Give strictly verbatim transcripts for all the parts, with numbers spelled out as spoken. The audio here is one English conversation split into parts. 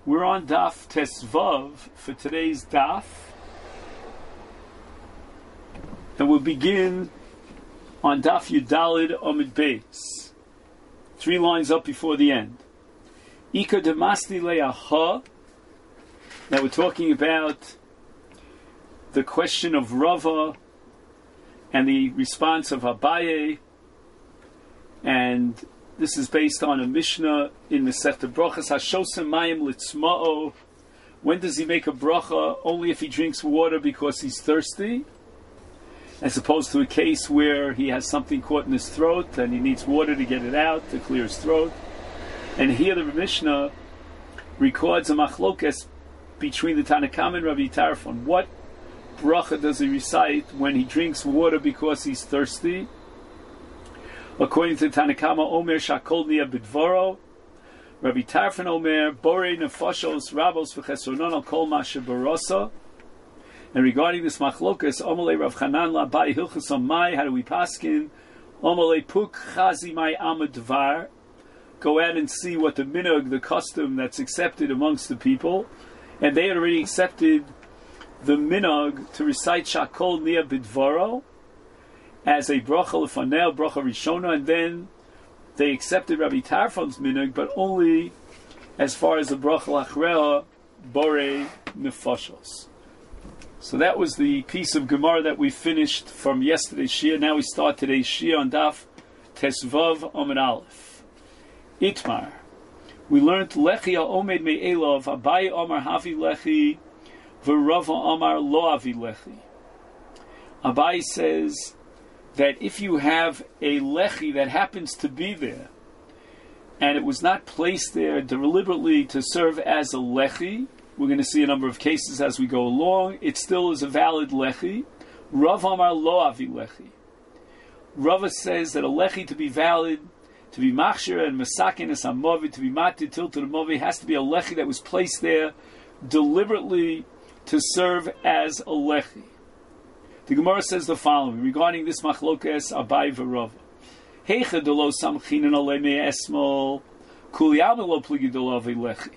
We're on Daf Tesvav for today's Daf, and we'll begin on Daf Yudalid Amid Beis, three lines up before the end. Ika Demasti Le'aha. Now we're talking about the question of Rava and the response of Abaye, and this is based on a Mishnah in the Masechta Brachas. Hashosem mayim litzma'o. When does he make a bracha? Only if he drinks water because he's thirsty, as opposed to a case where he has something caught in his throat and he needs water to get it out, to clear his throat. And here the Mishnah records a machlokes between the Tanna Kamma and Rabbi Tarfon. What bracha does he recite when he drinks water because he's thirsty? According to Tanna Kamma, Omer Shakol Nia Bidvoro, Rabbi Tarfon Omer Borei Nefashos Rabos V'Chesronon Al Kol Mashe Barosa. And regarding this machlokas, Omalei Rav Chanan Labai Hilchos Amai, how do we paskin? Omalei Puk Chazi Mai Amadvar. Go out and see what the minhag, the custom that's accepted amongst the people, and they had already accepted the minhag to recite Shakol Nia Bidvoro as a bracha lefanel, bracha rishona, and then they accepted Rabbi Tarfon's minhag, but only as far as the bracha lachrea, borei nefashos. So that was the piece of Gemara that we finished from yesterday's Shia. Now we start today's Shia on Daf Tesvav Amud Aleph. Itmar. We learned Lechi Omed Me'elov, Abaye Omar Havi Lechi, V'Rava Omar Lo Avi Lechi. Abaye says that if you have a lechi that happens to be there, and it was not placed there deliberately to serve as a lechi, we're going to see a number of cases as we go along, it still is a valid lechi. Rav Amar Lo Avi Lechi. Rava says that a lechi to be valid, to be machshir and masakin as hamavi, to be matir til to the mavi, has to be a lechi that was placed there deliberately to serve as a lechi. The Gemara says the following regarding this machlokas Abaye v'Rava. Heicha delo samchinin olei me'esmol kuliyam lo pligi delo v'lechi.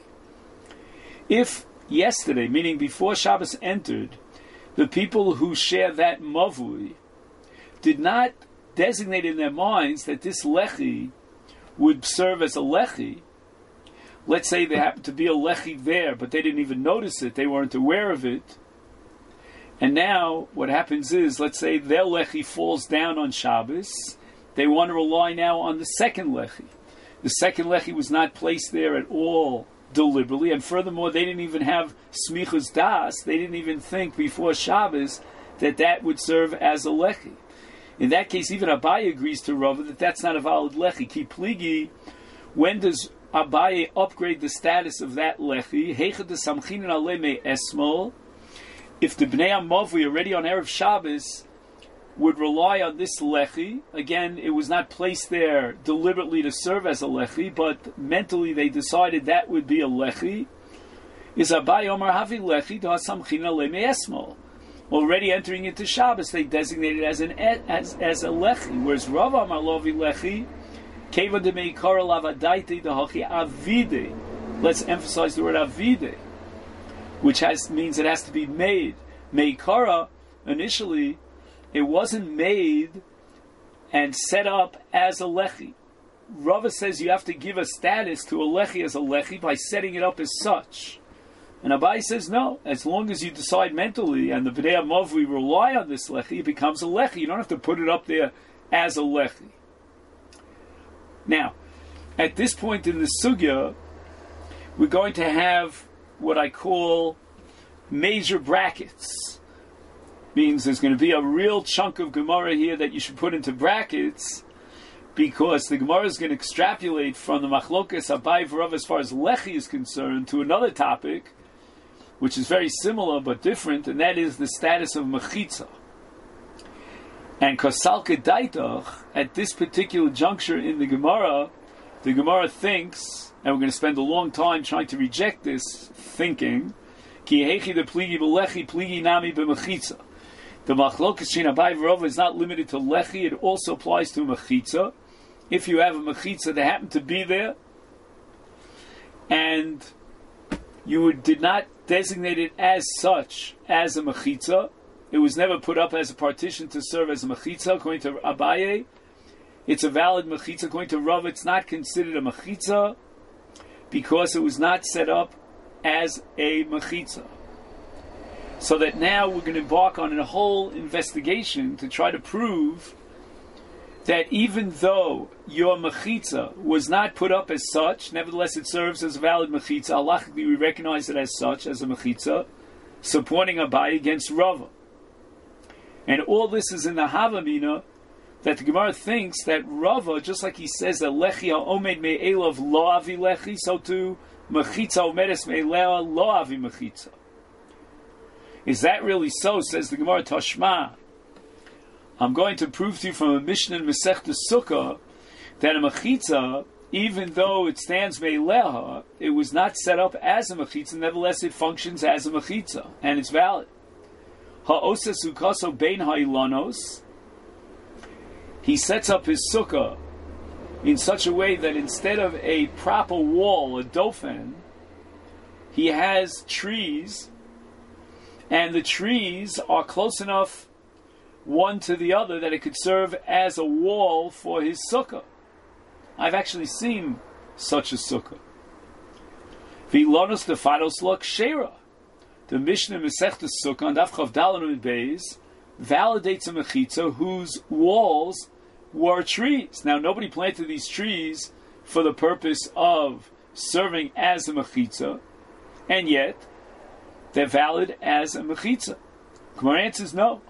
If yesterday, meaning before Shabbos entered, the people who share that mavui did not designate in their minds that this lechi would serve as a lechi, let's say there happened to be a lechi there, but they didn't even notice it, they weren't aware of it, and now what happens is, let's say their lechi falls down on Shabbos, they want to rely now on the second lechi. The second lechi was not placed there at all deliberately, and furthermore, they didn't even have smichus das, they didn't even think before Shabbos that that would serve as a lechi. In that case, even Abaye agrees to Rava that that's not a valid lechi. Ki pligi, when does Abaye upgrade the status of that lechi? Heicha de samchinin alei me esmol. If the Bnei Amavui already on Erev Shabbos would rely on this lechi, again, it was not placed there deliberately to serve as a lechi, but mentally they decided that would be a lechi. Is Abaye Omar Havi Lechi da samchinin alei me esmol. Already entering into Shabbos, they designated as an as as a lechi, whereas Rav Amar Lo Avi Lechi, Keva de Meikara Lavadaiti the Hachi Avide. Let's emphasize the word Avide, which has means it has to be made. Meikara, initially, it wasn't made and set up as a lechi. Rava says you have to give a status to a lechi as a lechi by setting it up as such. And Abaye says no, as long as you decide mentally and the Bnei Amavui rely on this lechi, it becomes a lechi. You don't have to put it up there as a lechi. Now, at this point in the sugya, we're going to have what I call major brackets. Means there's going to be a real chunk of Gemara here that you should put into brackets, because the Gemara is going to extrapolate from the machlokas Abaye v'Rava as far as lechi is concerned to another topic, which is very similar but different, and that is the status of mechitza. And kosalke daitach, at this particular juncture in the Gemara, the Gemara thinks, and we're going to spend a long time trying to reject this thinking, ki hechi de pligi b'lechi pligi nami b'mechitza. The machlokas shin Abaye v'Rava is not limited to lechi; it also applies to mechitza. If you have a mechitza that happened to be there, and you would, did not designate it as such as a mechitza. It was never put up as a partition to serve as a mechitza. According to Abaye, it's a valid mechitza. According to Rav, it's not considered a mechitza because it was not set up as a mechitza. So that now we're going to embark on a whole investigation to try to prove that even though your mechitza was not put up as such, nevertheless it serves as a valid mechitza. Halachically, we recognize it as such, as a mechitza, supporting Abaye against Rava. And all this is in the Havamina, that the Gemara thinks that Rava, just like he says that Lechi ha'omed me'elav lo avi lechi, so too mechitza omedes me'eleh lo avi mechitza. Is that really so? Says the Gemara Tashma. I'm going to prove to you from a Mishnah in Masechta Sukkah that a mechitza, even though it stands me'eleha, it was not set up as a mechitza. Nevertheless, it functions as a mechitza, and it's valid. Ha'osa sukaso bein ha'ilanos. He sets up his sukkah in such a way that instead of a proper wall, a dofen, he has trees, and the trees are close enough one to the other that it could serve as a wall for his sukkah. I've actually seen such a sukkah. V'ilanos defados lo kshera. The Mishnah Masechta Sukkah on Daf Chav Daled Beis validates a mechitza whose walls were trees. Now, nobody planted these trees for the purpose of serving as a mechitza, and yet they're valid as a mechitza. Gemara answers no.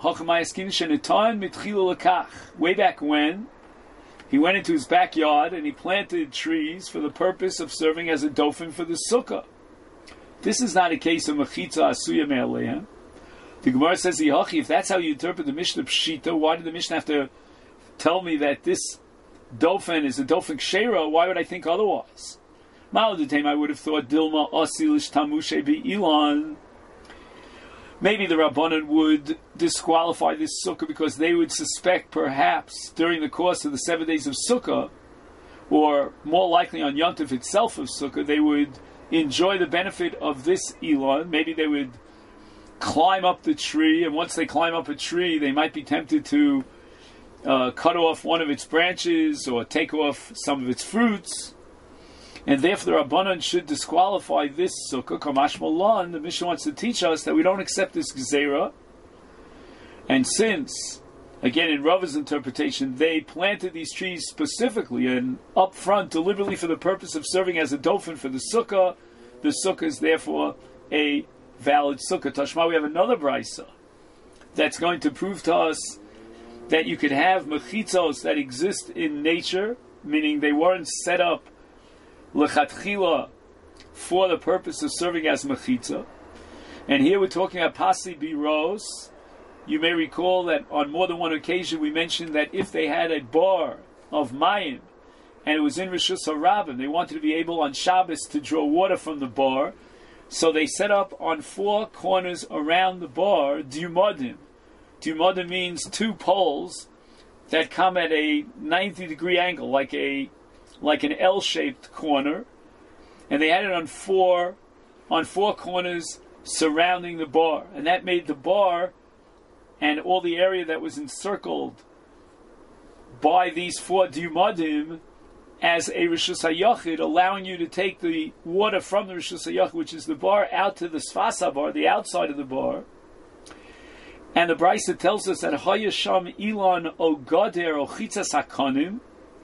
Way back when, he went into his backyard and he planted trees for the purpose of serving as a dofen for the sukkah. This is not a case of mechitza asuya me'alehem. The Gemara says, if that's how you interpret the Mishnah Pshita, why did the Mishnah have to tell me that this dofen is a dofen kshera? Why would I think otherwise? Ma'odatem, I would have thought Dilma osilish tamushe be'ilan. Maybe the Rabbanan would disqualify this sukkah because they would suspect perhaps during the course of the seven days of sukkah, or more likely on Yom Tov itself of sukkah, they would enjoy the benefit of this Elon. Maybe they would climb up the tree, and once they climb up a tree, they might be tempted to uh, cut off one of its branches or take off some of its fruits. And therefore the Rabbanan should disqualify this sukkah. Kamash Malan, the Mishnah wants to teach us that we don't accept this gezerah. And since, again in Rava's interpretation, they planted these trees specifically and up front deliberately for the purpose of serving as a dofen for the sukkah, the sukkah is therefore a valid sukkah. Tashma, we have another brisa that's going to prove to us that you could have mechitzos that exist in nature, meaning they weren't set up lechatchila for the purpose of serving as mechitza. And here we're talking about pasi biros. You may recall that on more than one occasion we mentioned that if they had a bar of mayim and it was in Rishus HaRabim, they wanted to be able on Shabbos to draw water from the bar, so they set up on four corners around the bar diumadim. Diumadim means two poles that come at a ninety degree angle, like a like an L-shaped corner, and they had it on four on four corners surrounding the bar, and that made the bar and all the area that was encircled by these four diumadim as a Rishus HaYachid, allowing you to take the water from the Rishus HaYachid, which is the bar, out to the Sfasa bar, the outside of the bar. And the Brisa tells us that Hayasham Ilan O Gader O Chitzas HaKanim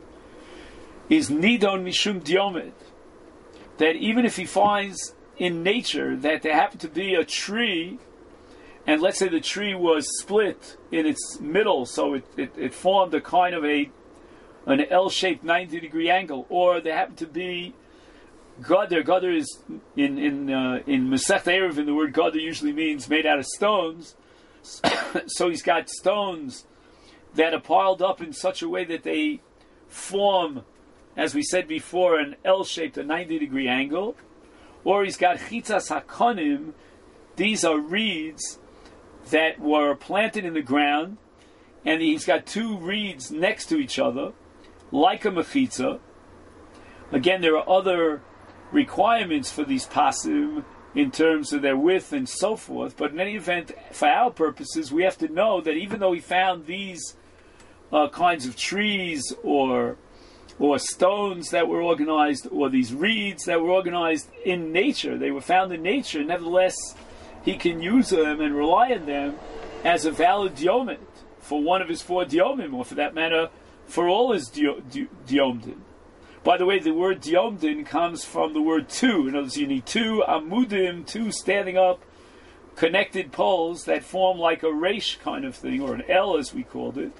is Nidon Mishum Diomed. That even if he finds in nature that there happened to be a tree, and let's say the tree was split in its middle, so it, it, it formed a kind of a an L-shaped ninety degree angle, or there happened to be Gader. Gader is in in uh, in Masech Eruvin, the word Gader usually means made out of stones. So he's got stones that are piled up in such a way that they form, as we said before, an L-shaped, a ninety degree angle. Or he's got Chitzas HaKanim. These are reeds that were planted in the ground, and he's got two reeds next to each other, like a mechitza. Again, there are other requirements for these pasim in terms of their width and so forth. But in any event, for our purposes, we have to know that even though he found these uh, kinds of trees or or stones that were organized, or these reeds that were organized in nature, they were found in nature, nevertheless, he can use them and rely on them as a valid diomid for one of his four diomim, or for that matter, for all his diomdim. By the way, the word diomdin comes from the word two. In other words, you need two amudim, two standing up, connected poles that form like a resh kind of thing, or an L as we called it.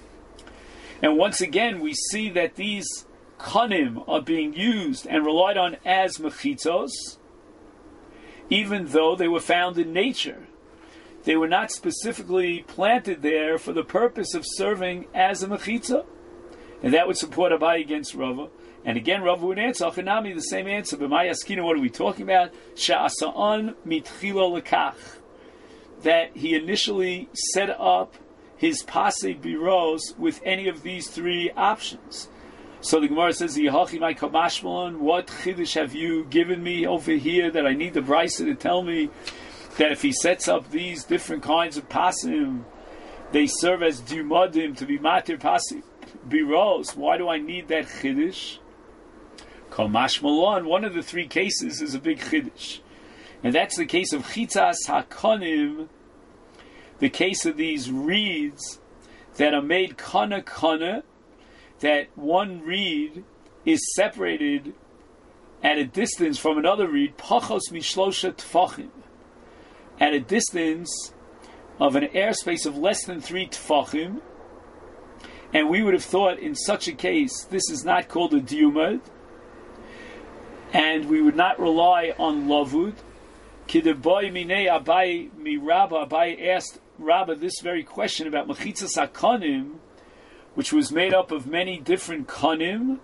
And once again, we see that these kanim are being used and relied on as mechitzos, even though they were found in nature. They were not specifically planted there for the purpose of serving as a mechitza. And that would support Abai against Rava. And again, Rava would answer, Achanami, the same answer. B'may askina, what are we talking about? Sha'asa'an mitchilo lekach. That he initially set up his pasei biros with any of these three options. So the Gemara says, Yehachi my kamashmalon, what chiddush have you given me over here that I need the brisa to tell me that if he sets up these different kinds of pasim, they serve as dumadim to be matir pasim biros? Why do I need that chiddush? Kamashmalon, one of the three cases is a big chiddush. And that's the case of chitzas hakonim, the case of these reeds that are made kana kana, that one reed is separated at a distance from another reed, pachos mishlosha tfachim, at a distance of an airspace of less than three tfachim. And we would have thought in such a case, this is not called a diumad, and we would not rely on lavud. Kideboy minei Abai mi Rabba, Abai asked Rabba this very question about mechitzas hakonim, which was made up of many different konim,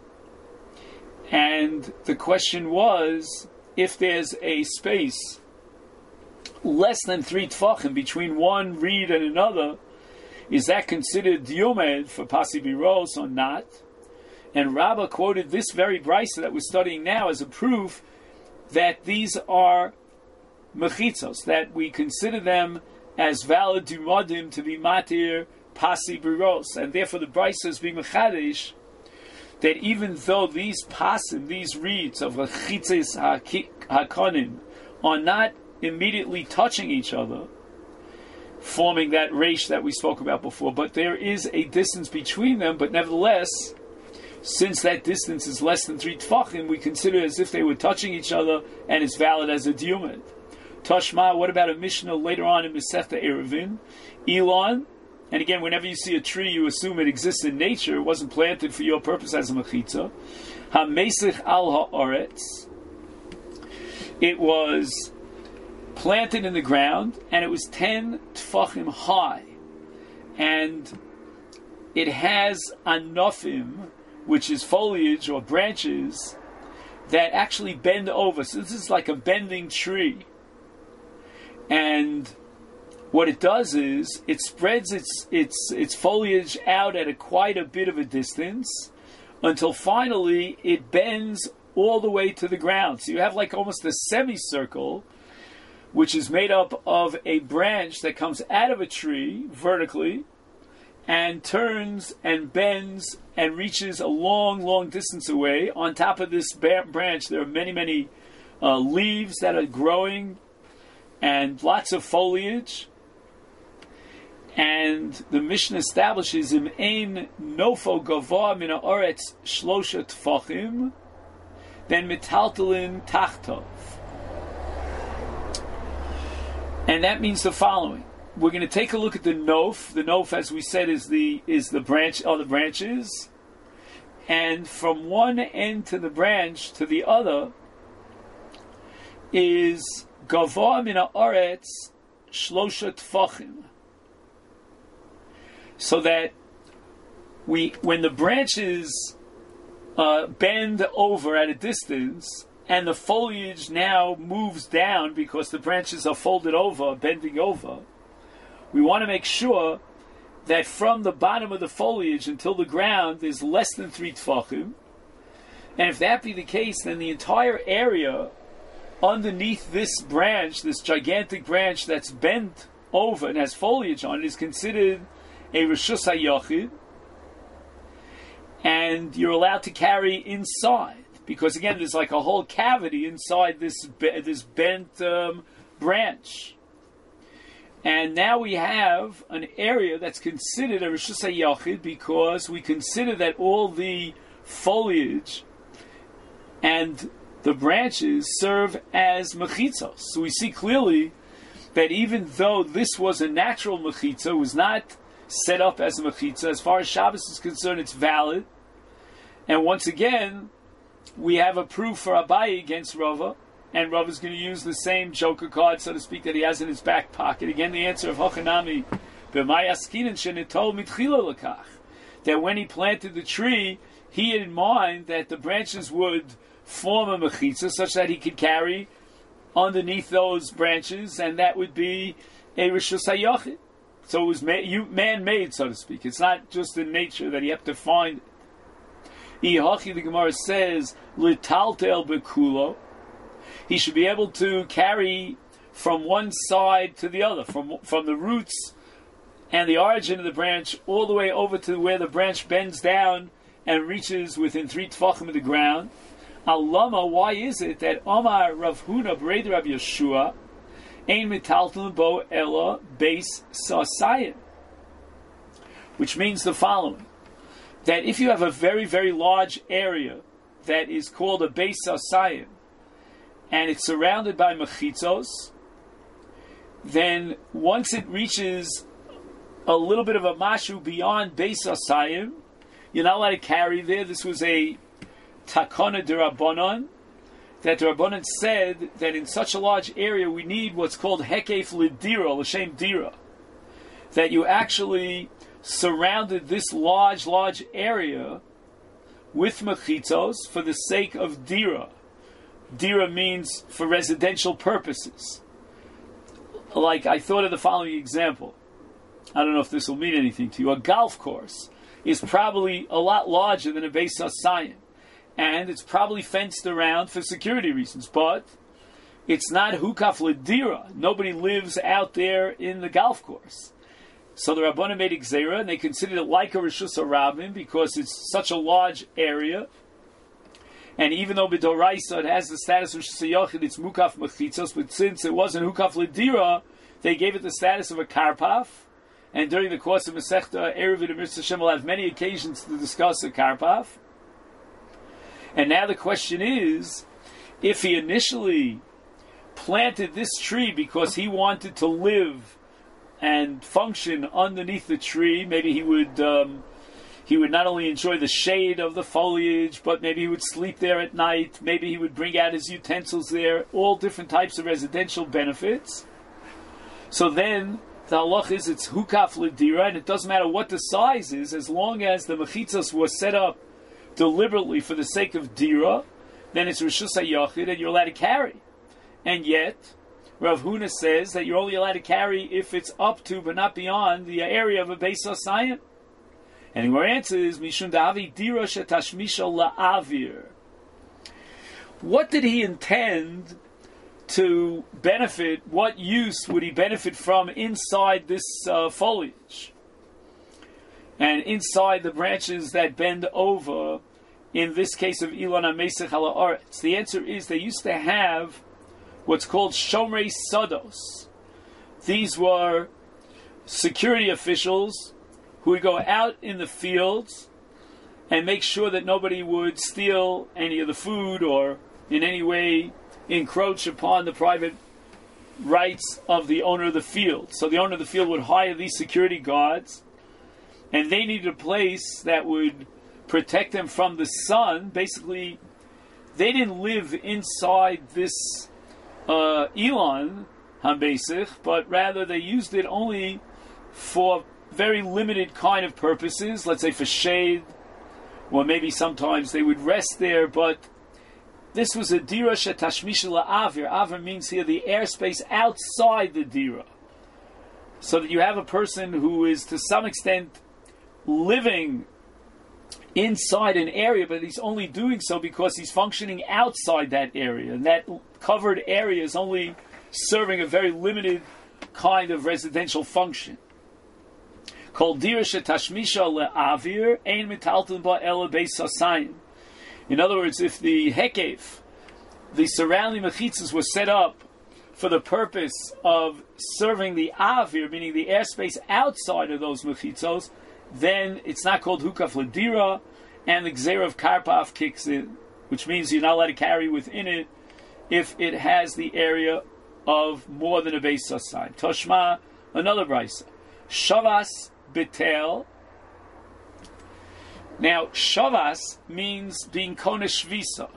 and the question was, if there's a space less than three tfachim between one reed and another, is that considered diumed for pasi biros or not? And Rabba quoted this very brisa that we're studying now as a proof that these are mechitzos, that we consider them as valid dumadim to be matir pasi biros, and therefore the brisa is being mechadish that even though these pasim, these reeds of chitzes hakonim, are not immediately touching each other, forming that resh that we spoke about before, but there is a distance between them, but nevertheless, since that distance is less than three tfachim, we consider it as if they were touching each other, and it's valid as a diumad. Tashma, what about a Mishnah later on in Masechta Eruvin? Elon, and again, whenever you see a tree, you assume it exists in nature, it wasn't planted for your purpose as a mechitza. Ha-mesich al ha'aretz, it was planted in the ground, and it was ten tfachim high, and it has anofim, which is foliage or branches, that actually bend over. So this is like a bending tree. And what it does is it spreads its its its foliage out at a quite a bit of a distance until finally it bends all the way to the ground. So you have like almost a semicircle, which is made up of a branch that comes out of a tree vertically and turns and bends and reaches a long, long distance away. On top of this branch, there are many, many uh, leaves that are growing and lots of foliage. And the Mishnah establishes im ein nofo gava min haaretz shlosha tfachim, then mitaltalin tachtov. And that means the following. We're going to take a look at the nof. The nof, as we said, is the is the branch, or the branches. And from one end to the branch to the other is gava min haaretz shlosha tfachim. So that we, when the branches uh, bend over at a distance, and the foliage now moves down because the branches are folded over, bending over, we want to make sure that from the bottom of the foliage until the ground is less than three tfachim. And if that be the case, then the entire area underneath this branch, this gigantic branch that's bent over and has foliage on it, is considered a Reshus HaYachid, and you're allowed to carry inside, because again, there's like a whole cavity inside this this bent um, branch. And now we have an area that's considered a Reshus HaYachid because we consider that all the foliage and the branches serve as mechitzos. So we see clearly that even though this was a natural mechitza, it was not set up as a mechitza, as far as Shabbos is concerned, it's valid. And once again, we have a proof for Abaye against Rava, and Rava is going to use the same joker card, so to speak, that he has in his back pocket. Again, the answer of Hochanami, b'may askinen shenitol mitchila lekach, that when he planted the tree, he had in mind that the branches would form a mechitza such that he could carry underneath those branches, and that would be a Reshus HaYachid. So it was man-made, so to speak. It's not just in nature that you have to find it. Ihachi, the Gemara says, litaltel bekulo. He should be able to carry from one side to the other, from from the roots and the origin of the branch all the way over to where the branch bends down and reaches within three tefachim of the ground. Alama, why is it that Omar Rav Huna B'rei Rabbi Yeshua ein mitaltel bo ella beis sasayim? Which means the following: that if you have a very, very large area that is called a beis sasayim, and it's surrounded by mechitzos, then once it reaches a little bit of a mashu beyond beis sasayim, you're not allowed to carry there. This was a takana d'Rabbanan, that the Rabbanan said that in such a large area we need what's called hekef l'dira, l'shem dira, that you actually surrounded this large, large area with mechitzos for the sake of dira. Dira means for residential purposes. Like, I thought of the following example. I don't know if this will mean anything to you. A golf course is probably a lot larger than a Beis HaSayim, and it's probably fenced around for security reasons, but it's not hukaf l'dira. Nobody lives out there in the golf course. So the Rabbanan made Gzeira, and they considered it like a Reshus HaRabim because it's such a large area. And even though b'doraisa it has the status of Reshus HaYachid, it's mukaf mechitzos, but since it wasn't hukaf l'dira, they gave it the status of a karpaf. And during the course of Masechta Eruvin and Mitzvah Shem, we'll have many occasions to discuss a karpaf. And now the question is, if he initially planted this tree because he wanted to live and function underneath the tree, maybe he would um, he would not only enjoy the shade of the foliage, but maybe he would sleep there at night, maybe he would bring out his utensils there, all different types of residential benefits. So then the halach is it's hukaf l'dira, and it doesn't matter what the size is, as long as the mechitzos was set up deliberately for the sake of dira, then it's Reshus HaYachid and you're allowed to carry. And yet, Rav Huna says that you're only allowed to carry if it's up to, but not beyond, the area of a Beis HaSayim. And your answer is Mishum Da'avi Dira Shetashmisha La'avir. What did he intend to benefit? What use would he benefit from inside this uh, foliage? And inside the branches that bend over, in this case of Ilan HaMesech Ala Aretz? The answer is they used to have what's called Shomrei Sados. These were security officials who would go out in the fields and make sure that nobody would steal any of the food or in any way encroach upon the private rights of the owner of the field. So the owner of the field would hire these security guards, and they needed a place that would protect them from the sun. Basically, they didn't live inside this uh, Ilan HaMesech, but rather they used it only for very limited kind of purposes, let's say for shade, or maybe sometimes they would rest there, but this was a dira shetashmisha la'avir. Avir means here the airspace outside the dira. So that you have a person who is to some extent living inside an area, but he's only doing so because he's functioning outside that area. And that covered area is only serving a very limited kind of residential function. Kol dira shetashmisha le'avir ein mitalton ba ela beis hasayim. In other words, if the hekev, the surrounding mechitzas, were set up for the purpose of serving the avir, meaning the airspace outside of those mechitzos, then it's not called hukaf ledira, and the gzeira of karpaf kicks in, which means you're not allowed to carry within it if it has the area of more than a beis hasayim. Toshma, another brisa. Shavas betel. Now, shavas means being konesh shvisa.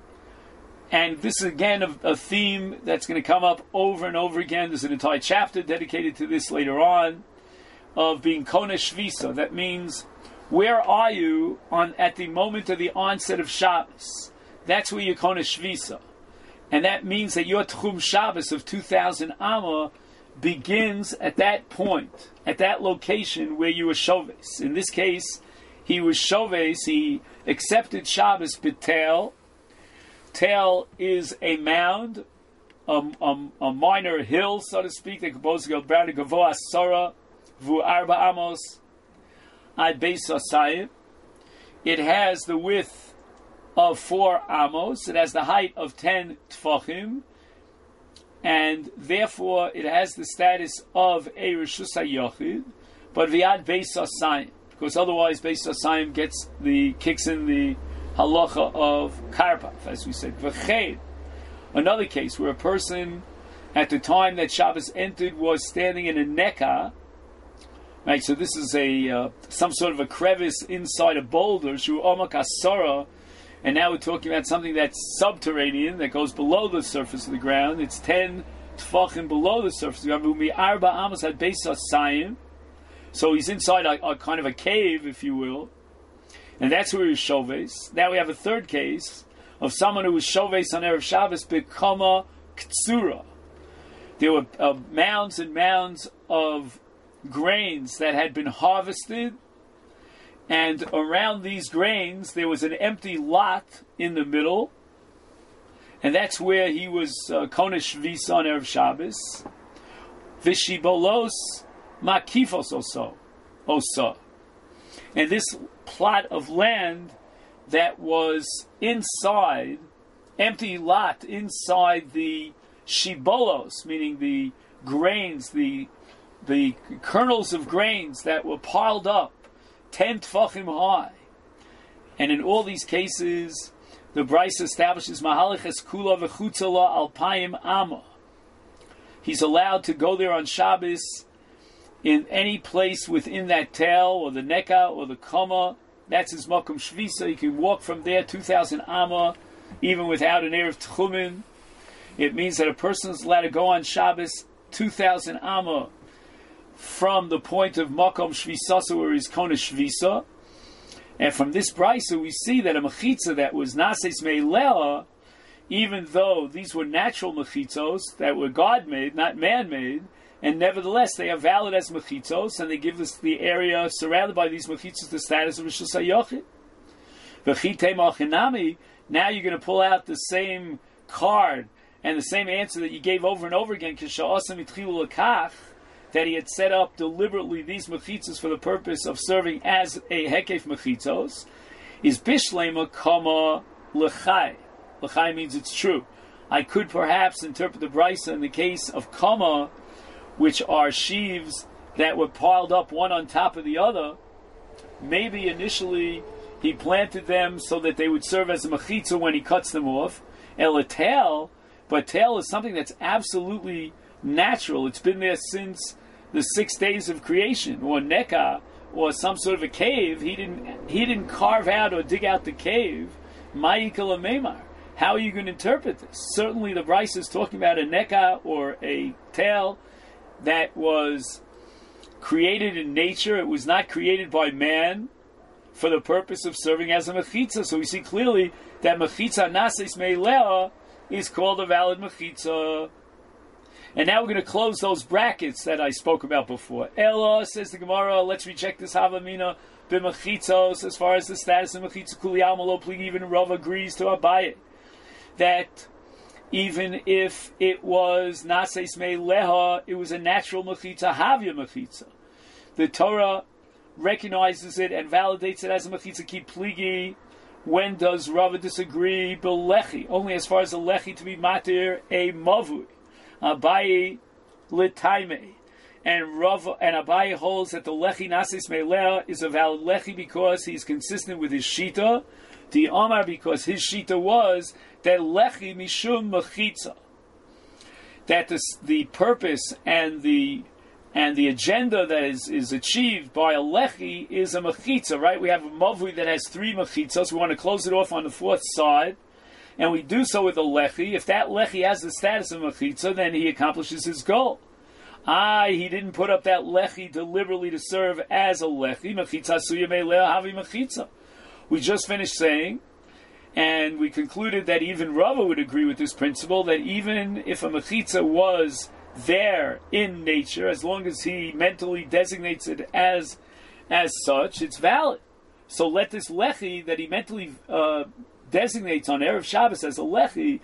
And this is again a, a theme that's going to come up over and over again. There's an entire chapter dedicated to this later on, of being konesh shvisa. That means, where are you on at the moment of the onset of Shabbos? That's where you're konesh shvisa. And that means that your Tchum Shabbos of two thousand Amma begins at that point, at that location where you were Shoves. In this case, he was Shoves, he accepted Shabbos B'Tel. Tel is a mound, a, a, a minor hill, so to speak, that composed of Brad Gavoa Sora, Vu Arba Amos, Ad Beis Hasayim. It has the width of four amos. It has the height of ten tfachim, and therefore it has the status of a reshus hayochid, but viad beis hasayim, because otherwise beis hasayim gets the kicks in the halacha of karpaf, as we said. V'chein, another case where a person at the time that Shabbos entered was standing in a neka. Right, so this is a uh, some sort of a crevice inside a boulder, shu omak asara. And now we're talking about something that's subterranean, that goes below the surface of the ground. It's ten tfachim below the surface of the ground. So he's inside a, a kind of a cave, if you will. And that's where he's Shoves. Now we have a third case of someone who was Shoves on Erev Shabbos, Bekama Ktsura. There were uh, mounds and mounds of grains that had been harvested, and around these grains there was an empty lot in the middle, and that's where he was uh, konesh shvisa on Erev Shabbos. Vishibolos makifos oso, osa. And this plot of land that was inside, empty lot inside the shibolos, meaning the grains, the the kernels of grains that were piled up ten tfachim high. And in all these cases, the Brisa establishes Mahaliches Kula V'chutzala Alpayim Amma. He's allowed to go there on Shabbos in any place within that tel, or the neka, or the kama. That's his makom shvisa. He can walk from there two thousand amma, even without an erev tchumen. It means that a person is allowed to go on Shabbos two thousand amma from the point of makom shvisasa, where he's konesh shvisa. And from this brisa, we see that a mechitza that was nases me'leah, even though these were natural mechitzos that were God-made, not man-made, and nevertheless they are valid as mechitzos, and they give us the area surrounded by these mechitzos the status of reshus hayochid. V'chitei malchinami. Now you're going to pull out the same card and the same answer that you gave over and over again, k'sha'asam itchilu l'kach, that he had set up deliberately these mechitzos for the purpose of serving as a hekef mechitzos, is bishlema kama l'chai. L'chai means it's true. I could perhaps interpret the brisa in the case of kama, which are sheaves that were piled up one on top of the other. Maybe initially he planted them so that they would serve as a mechitza when he cuts them off. El tail, but tail is something that's absolutely natural. It's been there since the six days of creation, or neka, or some sort of a cave. He didn't he didn't carve out or dig out the cave. Ma'ikal meimar. How are you going to interpret this? Certainly the Bryce is talking about a neka or a tail that was created in nature. It was not created by man for the purpose of serving as a mechitza. So we see clearly that mechitza nases me'leah is called a valid mechitza. And now we're going to close those brackets that I spoke about before. Ella, says the Gemara, let's reject this Havamina b'mechitzos, as far as the status of mechitza kuliyam lo pligi, even Rav agrees to Abaye, that even if it was naseis mei leha, it was a natural mechitza, havya mechitza. The Torah recognizes it and validates it as a mechitza ki pligi. When does Rava disagree? Belechi, only as far as the lechi to be matir a mavui. Abaye litaime, and Rav and Abaye holds that the lechi nasis melea is a valid lechi because he's consistent with his shita. The Amar, because his shita was that lechi mishum mechitza, that the, the purpose and the and the agenda that is, is achieved by a lechi is a mechitza, right? We have a mavui that has three mechitzas. We want to close it off on the fourth side, and we do so with a lechi. If that lechi has the status of mechitza, then he accomplishes his goal. Ah, he didn't put up that lechi deliberately to serve as a lechi. Mechitza suya meilea havi mechitza. We just finished saying, and we concluded that even Rava would agree with this principle, that even if a mechitza was there in nature, as long as he mentally designates it as as such, it's valid. So let this lechi that he mentally uh, designates on Erev Shabbos as a lechi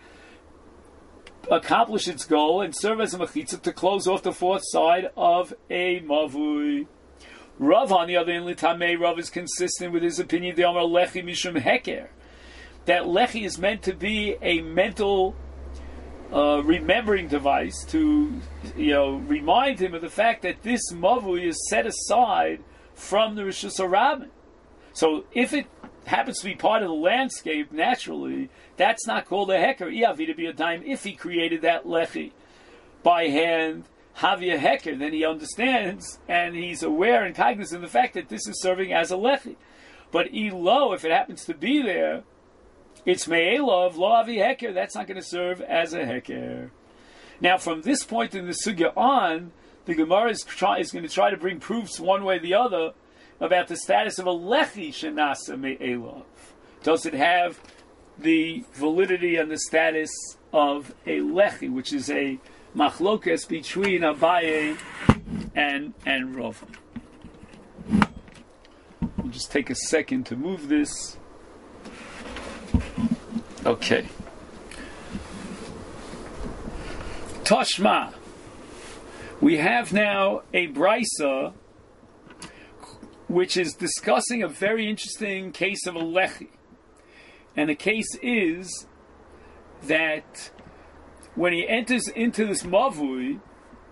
accomplish its goal and serve as a mechitza to close off the fourth side of a mavui. Rav, on the other hand, litamei, Rav is consistent with his opinion, the Amar lechi mishum heker, that lechi is meant to be a mental uh, remembering device to, you know, remind him of the fact that this mavui is set aside from the Rishus HaRabban. So if it happens to be part of the landscape naturally, that's not called a heker. Iyavida b'yadayim, if he created that lechi by hand, havia heker, then he understands and he's aware and cognizant of the fact that this is serving as a lechi. But ilo, if it happens to be there, it's me'elov, lo avi heker, that's not going to serve as a heker. Now, from this point in the sugya on, the Gemara is, try, is going to try to bring proofs one way or the other about the status of a lechi shenasa me'elov. Does it have the validity and the status of a lechi, which is a machlokas between Abaye and and Rav. We'll just take a second to move this. Okay. Toshma. We have now a brisa which is discussing a very interesting case of a lechi. And the case is that when he enters into this mavui,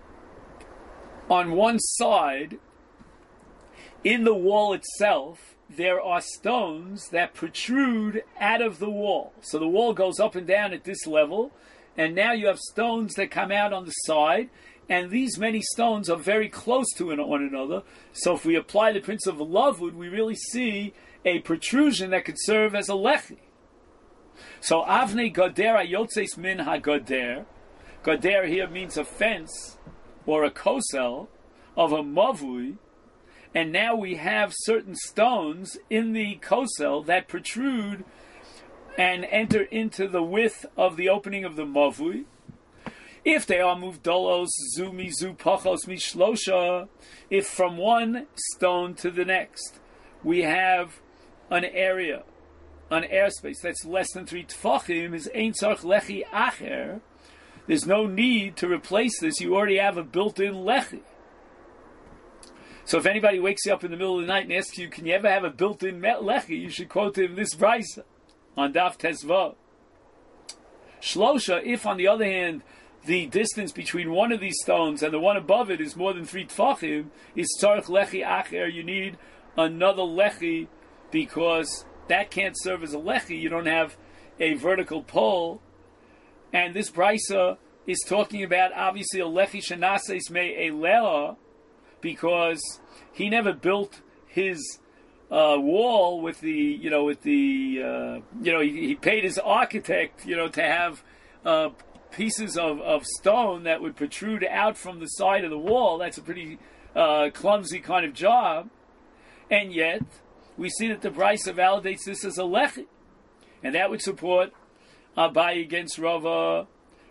on one side, in the wall itself, there are stones that protrude out of the wall. So the wall goes up and down at this level, and now you have stones that come out on the side, and these many stones are very close to one another. So if we apply the principle of lavud, we really see a protrusion that could serve as a lechi. So avnei goder ayotzeis min hagoder. Goder here means a fence or a kosel of a mavui, and now we have certain stones in the kosel that protrude and enter into the width of the opening of the mavui. If they are muvdolos zu mizu pachos mishlosha, if from one stone to the next we have an area, an airspace that's less than three tfachim, is ein tzarich lechi acher. There's no need to replace this. You already have a built-in lechi. So if anybody wakes you up in the middle of the night and asks you, can you ever have a built-in lechi, you should quote him this brisa on Daf Tezvav. Shlosha, if on the other hand, the distance between one of these stones and the one above it is more than three tfachim, is tzarich lechi acher. You need another lechi because that can't serve as a lechi. You don't have a vertical pole. And this brisa is talking about obviously a lechi shenases me elea, because he never built his uh, wall with the, you know, with the, uh, you know, he, he paid his architect, you know, to have uh, pieces of, of stone that would protrude out from the side of the wall. That's a pretty uh, clumsy kind of job. And yet, we see that the brisa validates this as a lechi. And that would support Abaye against Rava.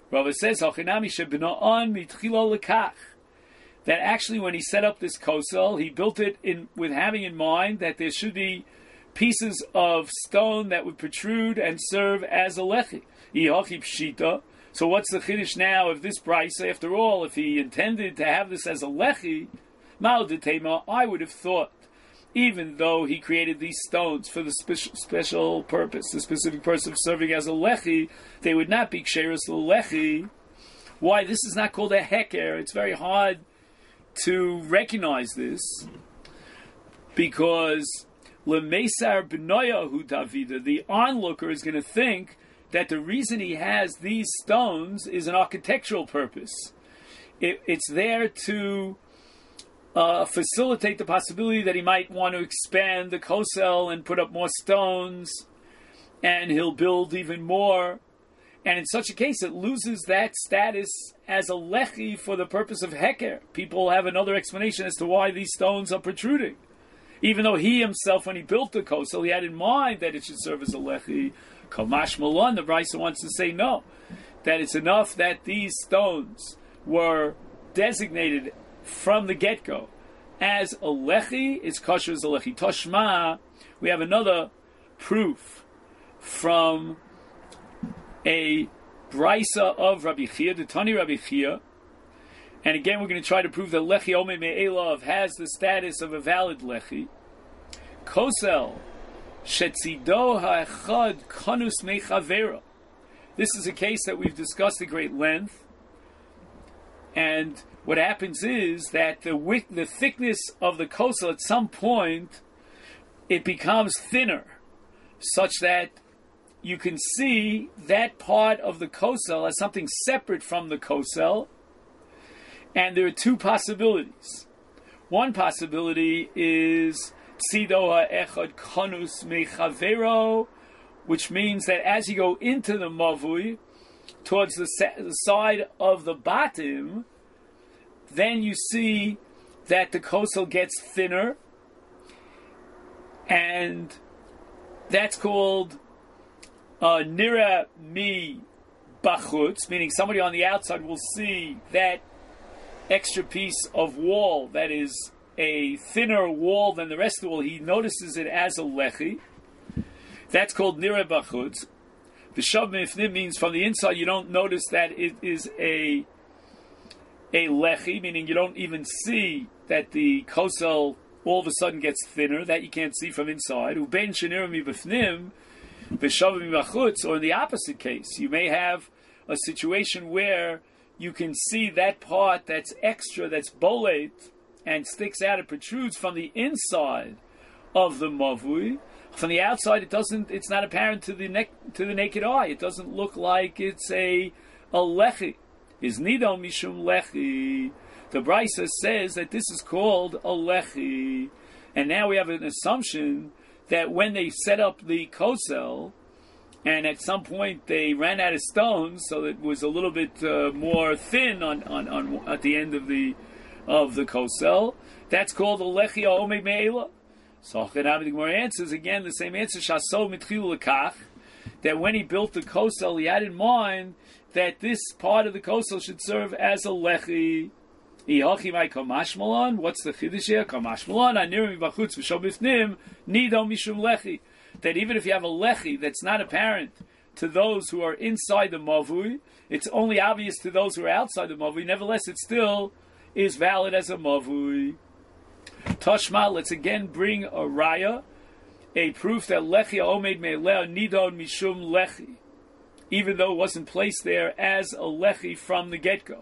Rava says, "Hachinami shebna'an mitchila lekach." That actually, when he set up this kosel, he built it in with having in mind that there should be pieces of stone that would protrude and serve as a lechi. Ihachi pshita. So what's the chiddush now of this brisa? After all, if he intended to have this as a lechi, mal detema, I would have thought, even though he created these stones for the special, special purpose, the specific purpose of serving as a lechi, they would not be ksheros lechi. Why? This is not called a heker. It's very hard to recognize this because lemesar b'noyahu davida, the onlooker is going to think that the reason he has these stones is an architectural purpose. It, it's there to uh, facilitate the possibility that he might want to expand the kosel and put up more stones, and he'll build even more. And in such a case, it loses that status as a lechi for the purpose of heker. People have another explanation as to why these stones are protruding. Even though he himself, when he built the kosel, he had in mind that it should serve as a lechi. Kamash Malon, the Brisa wants to say no, that it's enough that these stones were designated from the get-go as a lechi, it's kosher as a lechi. Toshma, we have another proof from a Brisa of Rabbi Chia, the Tani Rabbi Chia, and again we're going to try to prove that lechi omei me'elav has the status of a valid lechi. Kosel shetzido ha'echad kanus mechavera. This is a case that we've discussed at great length, and what happens is that the wick, the thickness of the kosel at some point it becomes thinner, such that you can see that part of the kosel as something separate from the kosel, and there are two possibilities. One possibility is tzido ha'echad kanus mechavero, which means that as you go into the mavui, towards the, sa- the side of the bottom, then you see that the kosel gets thinner, and that's called uh, nira mi bachutz, meaning somebody on the outside will see that extra piece of wall that is a thinner wall than the rest of the wall. He notices it as a lechi. That's called nira bachutz. The shav mifnim means from the inside you don't notice that it is a a lechi, meaning you don't even see that the kosel all of a sudden gets thinner, that you can't see from inside. Ubein shenira mi b'fnim v'shav mi bachutz, or in the opposite case, you may have a situation where you can see that part that's extra, that's bolate, and sticks out, it protrudes from the inside of the mavui. From the outside, it doesn't. It's not apparent to the neck to the naked eye. It doesn't look like it's a a lechi. Is nido mishum lechi. The Brisa says that this is called a lechi, and now we have an assumption that when they set up the kosel, and at some point they ran out of stones, so it was a little bit uh, more thin on, on, on at the end of the of the kosel. That's called a lechi omei me'ela. So the Gemara answers again the same answer. Shasol mitchilu lekach, that when he built the kosel, he had in mind that this part of the kosel should serve as a lechi. Ihachi mai kamashmalon. What's the chiddush here? Kamashmalon anirim bachutz v'shom bifnim nido mishum lechi. That even if you have a lechi that's not apparent to those who are inside the mavui, it's only obvious to those who are outside the mavui. Nevertheless, it still is valid as a mavui. Toshma, let's again bring a raya, a proof that lechi omed me'eleh nidon mishum lechi, even though it wasn't placed there as a lechi from the get-go.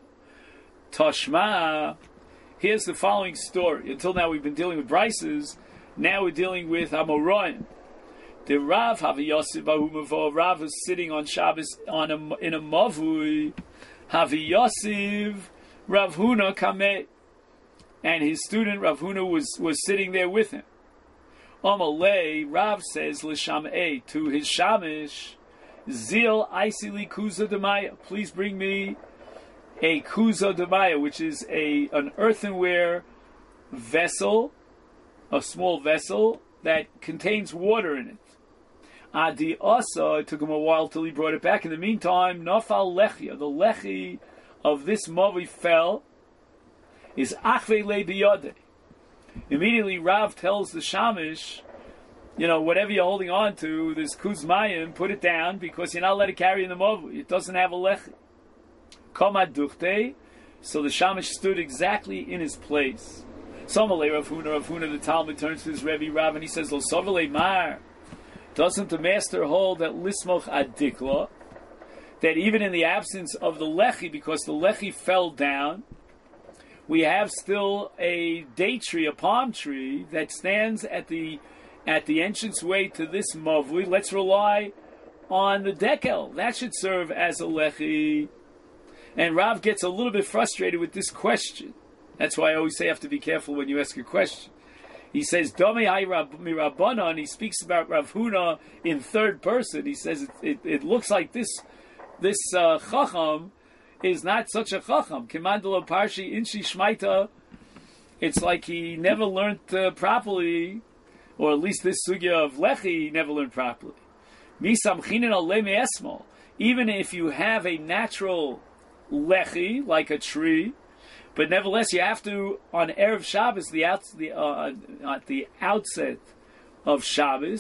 Toshma, here's the following story. Until now we've been dealing with brises, now we're dealing with Amoraim. The Rav Havi Yosef Bahumavo, Rav is sitting on Shabbos on a, in a mavui. Havi Yosef Rav Huna Kameh, and his student Rav Huna was, was sitting there with him. Amalei, Rav says l'shamei to his shamish, Zil Aisili Kuza Demaya, please bring me a Kuza Demaya, which is a an earthenware vessel, a small vessel that contains water in it. Adi Asa, it took him a while till he brought it back. In the meantime, Nafal Lechia, the Lechi of this Mavi fell, is Achve Le Biyade. Immediately Rav tells the Shamish, you know, whatever you're holding on to, this Kuzmayim, put it down, because you're not allowed to carry in the Mavi. It doesn't have a Lechi. Kamad Duchte, so the Shamish stood exactly in his place. Somalei Rav Huna, Rav Huna, the Talmud turns to his Rebbe Rav and he says, Lo Sovalei Mar, doesn't the master hold that Lismoch Adikla, that even in the absence of the Lechi, because the Lechi fell down, we have still a date tree, a palm tree, that stands at the at the entranceway to this Mavui. Let's rely on the Dekel. That should serve as a Lechi. And Rav gets a little bit frustrated with this question. That's why I always say you have to be careful when you ask a question. He says, Dome Hai Mirabana, and he speaks about Rav Huna in third person. He says, it, it, it looks like this this uh, Chacham is not such a Chacham. Kimandala Parshi Inshi Shmaita, it's like he never learned uh, properly, or at least this Sugya of Lechi he never learned properly. Misam Chinin Ale Me'esmol. Even if you have a natural Lechi, like a tree, but nevertheless, you have to, on Erev Shabbos, the, out, the uh, at the outset of Shabbos,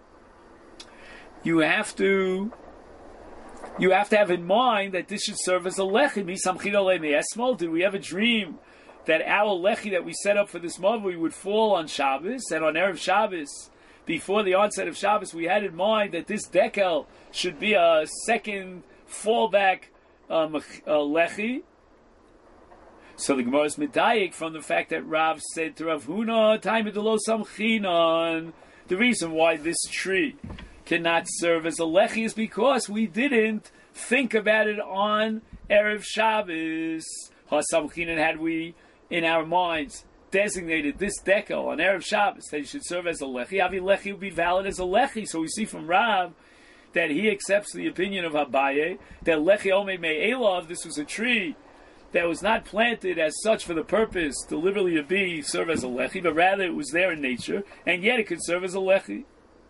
you have to you have to have in mind that this should serve as a lechi. Did we ever dream that our lechi that we set up for this Mavui would fall on Shabbos, and on Erev Shabbos, before the onset of Shabbos, we had in mind that this dekel should be a second fallback um, uh, lechi? So the Gemara is medayik from the fact that Rav said to Rav Huna, "Time of the lo samchinon." The reason why this tree cannot serve as a lechi is because we didn't think about it on Erev Shabbos. Hasamchinon, had we in our minds designated this dekel on Erev Shabbos that it should serve as a lechi, Avi lechi would be valid as a lechi. So we see from Rav that he accepts the opinion of Abaye that lechi omei me'elav, this was a tree that was not planted as such for the purpose deliberately to be serve as a lechi, but rather it was there in nature, and yet it could serve as a lechi.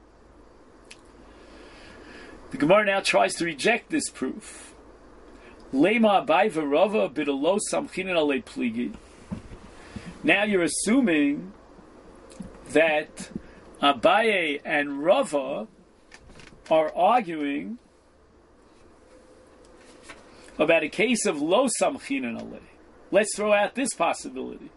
The Gemara now tries to reject this proof. Lema Abai v'Rava b'delo samchinin alei pligi. Now you're assuming that Abaye and Rava are arguing about a case of lo samchinan alei. Let's throw out this possibility.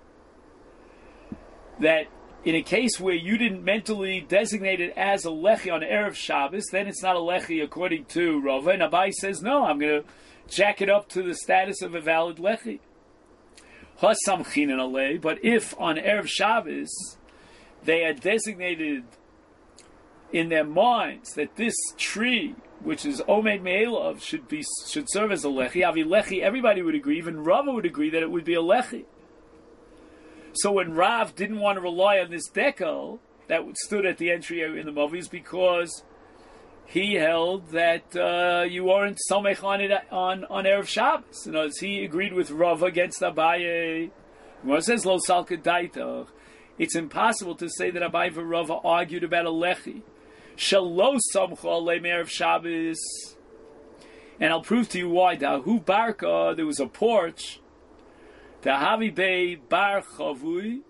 That in a case where you didn't mentally designate it as a lechi on Erev Shabbos, then it's not a lechi according to Rava. And Abai says, no, I'm going to jack it up to the status of a valid lechi. Ha samchinan alei. But if on Erev Shabbos they had designated in their minds that this tree, which is Omed Me'elav, should be should serve as a lechi. Avi lechi, everybody would agree, even Rava would agree that it would be a lechi. So when Rav didn't want to rely on this dekel that stood at the entry in the Mavis, because he held that uh, you weren't somech on it on, on Erev Shabbos. You know, he agreed with Rava against Abaye. When it says Lo Salka Daitach, it's impossible to say that Abaye and Rava argued about a lechi. Shalo Samcha Alei Erev Shabbos. And I'll prove to you why. Dahu Barka, there was a porch. Dahavi Bey Bar Chavui.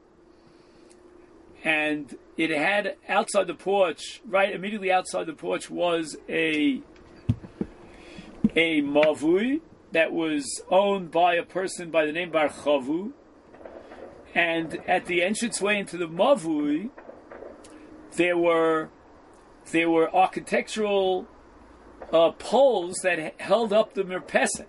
And it had outside the porch, right immediately outside the porch, was a a Mavui that was owned by a person by the name Bar Chavu. And at the entranceway into the Mavui, there were there were architectural uh, poles that held up the Mirpeset.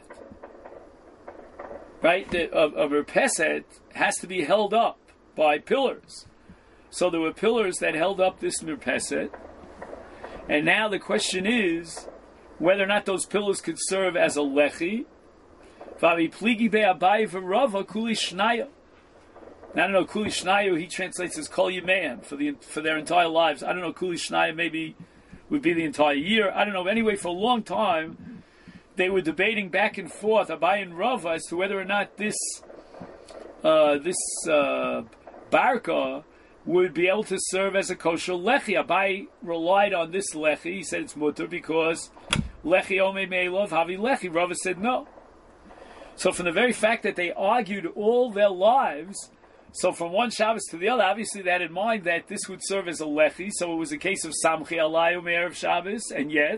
Right? The, a, a Mirpeset has to be held up by pillars. So there were pillars that held up this Mirpeset. And now the question is whether or not those pillars could serve as a lechi. Vavi pligi be'abai v'rava kuli shnaya. I don't know, Kuli Shnayu, he translates as Kol Yimeim for the for their entire lives. I don't know, Kuli Shnayu maybe would be the entire year. I don't know. Anyway, for a long time, they were debating back and forth, Abai and Rava, as to whether or not this uh, this uh, Barka would be able to serve as a kosher lechi. Abai relied on this lechi. He said it's mutter because lechi ome me'elov havi lechi. Rava said no. So from the very fact that they argued all their lives, so from one Shabbos to the other, obviously they had in mind that this would serve as a lechi, so it was a case of samchi alayu me'erev Shabbos, and yet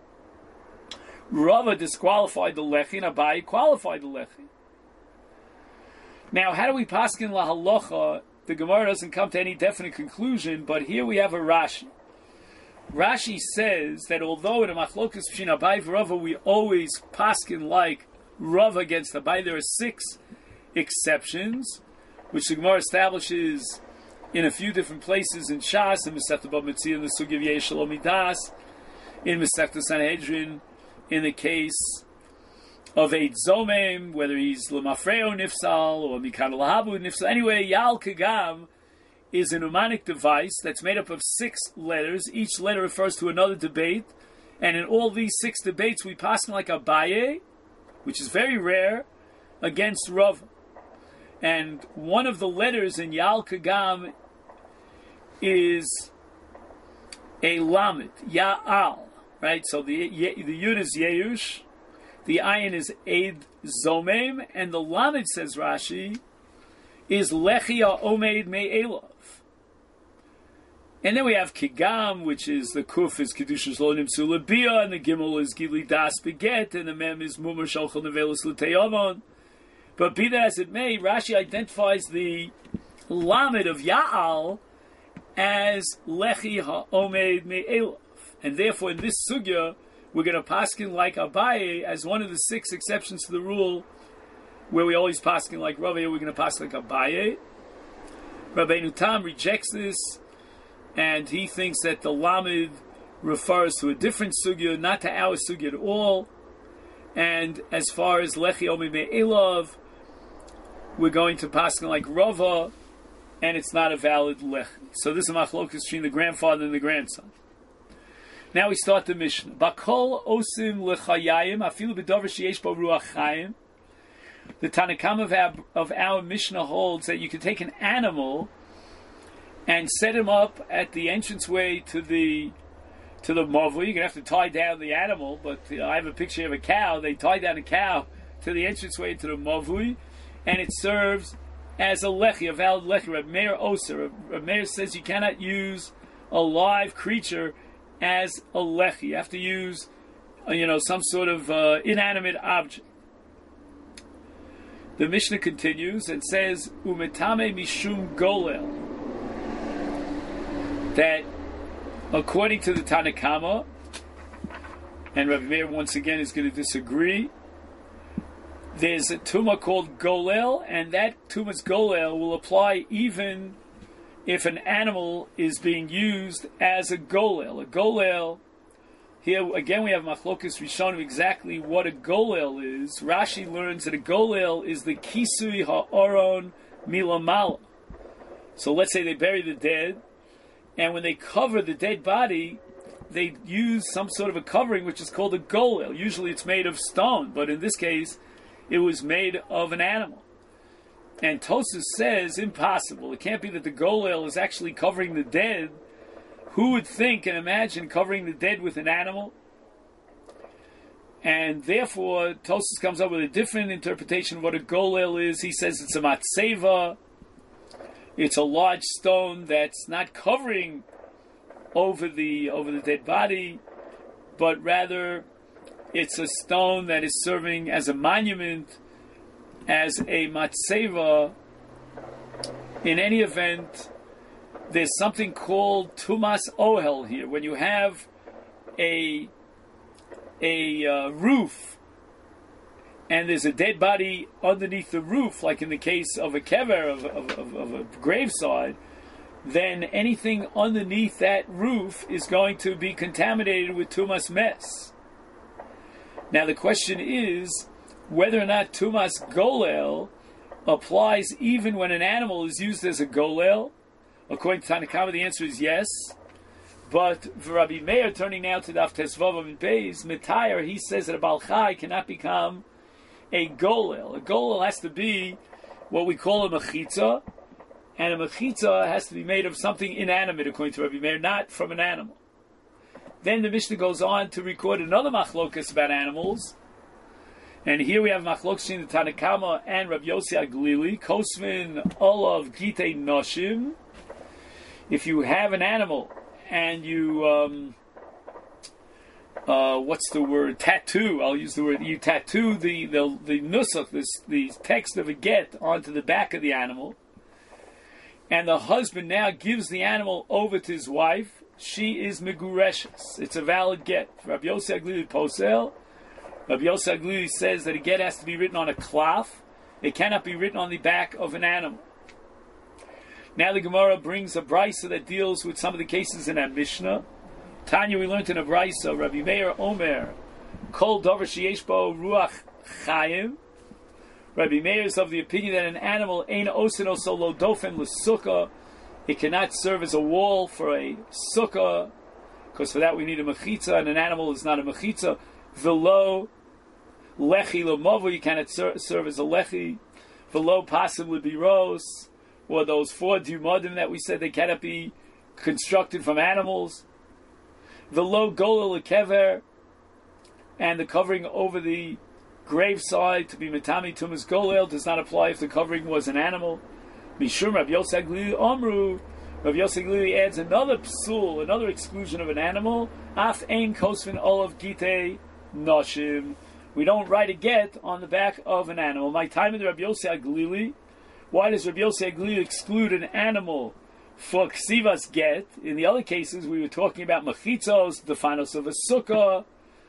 Rava disqualified the lechi and Abai qualified the lechi. Now, how do we paskin la halacha? The Gemara doesn't come to any definite conclusion, but here we have a Rashi. Rashi says that although in a machlokas between Abai and Rava we always paskin like Rava against Abai, there are six exceptions, which the Gemara establishes in a few different places in Shas, in Masechta Bava Metzia, in the Sugi of Yeshel Midas, in Masechta Sanhedrin, in the case of Eid Zomem, whether he's Lemafreo Nifsal or Mikan Lahabu Nifsal. Anyway, Yal Kagam is a mnemonic device that's made up of six letters. Each letter refers to another debate, and in all these six debates we pass like Abaye, which is very rare, against Rav. And one of the letters in Yal Kagam is a Lamed, Ya'al, right? So the the Yud is Yeush, the Ayin is Eid Zomem, and the Lamed, says Rashi, is Lechia Omeid Me'elov. And then we have Kigam, which is the Kuf is Kedushas Lo Nimtzu Lebia, and the Gimel is Gili Das Beget, and the Mem is Mumar Shalchel Nevelis L'Teyavon. But be that as it may, Rashi identifies the Lamed of Ya'al as Lechi Ha'omed Me'elov. And therefore in this sugya, we're going to paskin like Abaye as one of the six exceptions to the rule where we always paskin like Rava. We're going to paskin like Abaye. Rabbeinu Tam rejects this, and he thinks that the Lamed refers to a different sugya, not to our sugya at all. And as far as Lechi Omi Me'elov, we're going to paskin like Rava, and it's not a valid Lechi. So this is a machlokas between the grandfather and the grandson. Now we start the Mishnah. Bakol osim lechayayim afilu b'davar sheyesh bo ruach chayim. The Tanakam of our, of our Mishnah holds that you can take an animal and set him up at the entranceway to the to the mavui. You're going to have to tie down the animal, but you know, I have a picture of a cow. They tie down a cow to the entranceway to the mavui, and it serves as a lechi, a valid lechi. Reb Meir Oser. Reb Meir says you cannot use a live creature as a lechi. You have to use, uh, you know, some sort of uh, inanimate object. The Mishnah continues and says, "Umetame mishum golel," that according to the Tanakama, and Rabbi Meir once again is going to disagree, there's a tumah called golel, and that tumah's golel will apply even if an animal is being used as a golel. A golel, here again we have machlokas rishonim exactly what a golel is. Rashi learns that a golel is the kisui ha'oron milamala. So let's say they bury the dead, and when they cover the dead body, they use some sort of a covering which is called a golel. Usually it's made of stone, but in this case it was made of an animal. And Tosfos says, impossible. It can't be that the golel is actually covering the dead. Who would think and imagine covering the dead with an animal? And therefore, Tosfos comes up with a different interpretation of what a golel is. He says it's a matseva. It's a large stone that's not covering over the over the dead body, but rather it's a stone that is serving as a monument, as a matseva. In any event, there's something called tumas ohel here. When you have a a uh, roof and there's a dead body underneath the roof, like in the case of a kever, of, of, of, of a graveside, then anything underneath that roof is going to be contaminated with tumas mes. Now the question is whether or not tumas golel applies even when an animal is used as a golel. According to Tanakama, the answer is yes. But for Rabbi Meir, turning now to Daf Tesvav and Beis, Mitayer, he says that a Baal Chai cannot become a golel. A golel has to be what we call a mechitza, and a mechitza has to be made of something inanimate, according to Rabbi Meir, not from an animal. Then the Mishnah goes on to record another machlokas about animals, and here we have machlokas in the Tanakama and Rabbi Yossi Aglili, Kosvin Olav Gite Noshim. If you have an animal and you, um, uh, what's the word? Tattoo. I'll use the word. You tattoo the the the nusach, this the text of a get, onto the back of the animal, and the husband now gives the animal over to his wife. She is megureshes. It's a valid get. Rabbi Yossi Aglili posel. Rabbi Yossi Aglili says that a get has to be written on a cloth. It cannot be written on the back of an animal. Now the Gemara brings a brisa that deals with some of the cases in that Mishnah. Tanya, we learned in a brisa, Rabbi Meir Omer, Kol Dover Sheyesh Bo Ruach Chayim. Rabbi Meir is of the opinion that an animal Ein Oseno Solo Dofen L'Sukkah. It cannot serve as a wall for a sukkah, because for that we need a mechitza, and an animal is not a mechitza. Velo lechi lomovu, you cannot ser- serve as a lechi. Velo pasim lebiros, or those four dumodim that we said they cannot be constructed from animals. Velo gola lekever, and the covering over the graveside to be metami tumas golel does not apply if the covering was an animal. Mishum Rabbi Yossi Aglili Omru, Rabbi Yossi Aglili adds another psul, another exclusion of an animal. Af ein kosvin olav gite noshim. We don't write a get on the back of an animal. My time in the Rabbi Yossi Aglili. Why does Rabbi Yossi Aglili exclude an animal for ksivas get? In the other cases, we were talking about machitzos, the finals of a sukkah,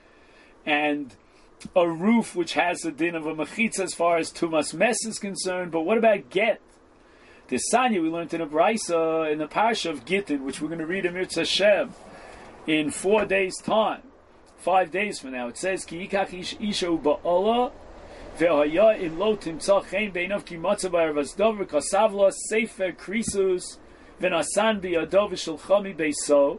and a roof which has the din of a machitza as far as tumas mes is concerned. But what about get? The Sanya we learned in a brisa in the parsha of Gittin, which we're going to read in Mirz Hashem in four days' time, five days from now. It says, Ki yikach ish isha uba'ola ve'haya in lo timtzah chen beinav ki matzah b'ervas dover kasavla sefer krisus v'nasan b'yadov v'shulchami beiso.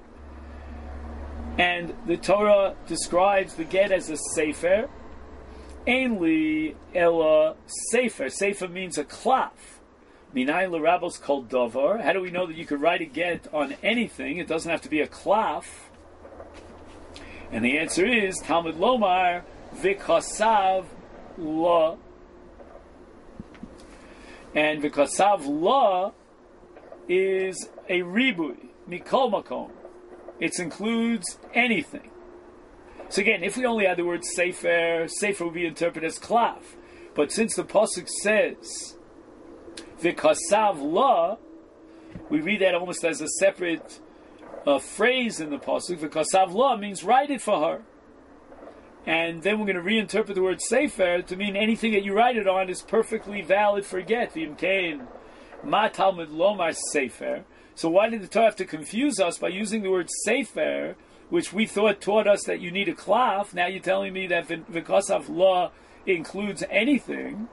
And the Torah describes the get as a sefer. Ainli ella sefer. Sefer means a cloth. Minayin l'rabos called davar. How do we know that you could write a get on anything? It doesn't have to be a cloth. And the answer is Talmud Lomar v'kasav la. And v'kasav la is a ribui mikol makom. It includes anything. So again, if we only had the word sefer, sefer would be interpreted as cloth. But since the pasuk says v'kasav la, we read that almost as a separate uh, phrase in the pasuk. V'kasav la means write it for her, and then we're going to reinterpret the word sefer to mean anything that you write it on is perfectly valid for get. V'imkein ma talmud lomar sefer. So why did the Torah have to confuse us by using the word sefer, which we thought taught us that you need a cloth? Now you're telling me that v'kasav la includes anything.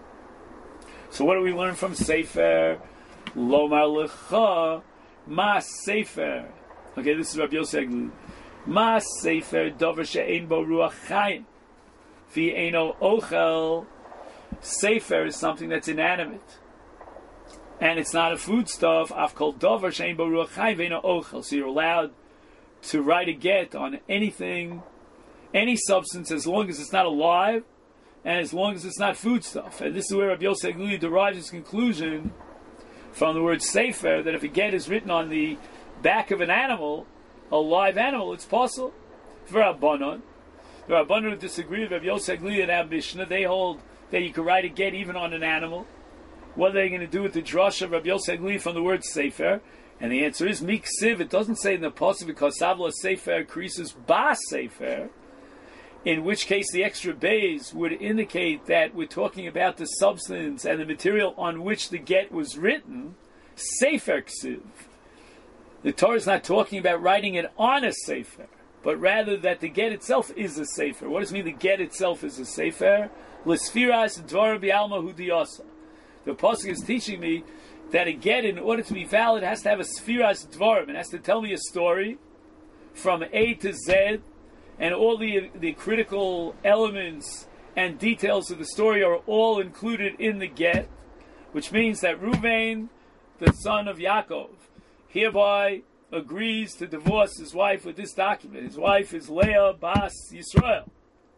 So what do we learn from sefer? Lomar lecha ma sefer. Okay, this is Rabbi Yossi Aglili. Ma sefer dover she'ein bo ruach chayim fi eino ochel. Sefer is something that's inanimate, and it's not a foodstuff. Af kol dover she'ein bo ruach chayim ve'eino ochel. So you're allowed to write a get on anything, any substance, as long as it's not alive, and as long as it's not foodstuff. And this is where Rabbi Yossi Aglili derives his conclusion from the word sefer, that if a get is written on the back of an animal, a live animal, it's possible. For Rabbanon, the Rabbanon who disagree with Rabbi Yossi Aglili and our Mishnah, they hold that you can write a get even on an animal. What are they going to do with the drush of Rabbi Yossi Aglili from the word sefer? And the answer is miksiv. It doesn't say in the pasuk because savla sefer krisus ba sefer, in which case the extra bays would indicate that we're talking about the substance and the material on which the get was written. Sefer ksiv. The Torah is not talking about writing it on a sefer, but rather that the get itself is a sefer. What does it mean the get itself is a sefer? L'sfiras dvar b'alma hudiyasa. The pasuk is teaching me that a get, in order to be valid, has to have a sfiras dvarim. It has to tell me a story from A to Z, and all the the critical elements and details of the story are all included in the get, which means that Ruvain the son of Yaakov, hereby agrees to divorce his wife with this document. His wife is Leah Bas Yisrael.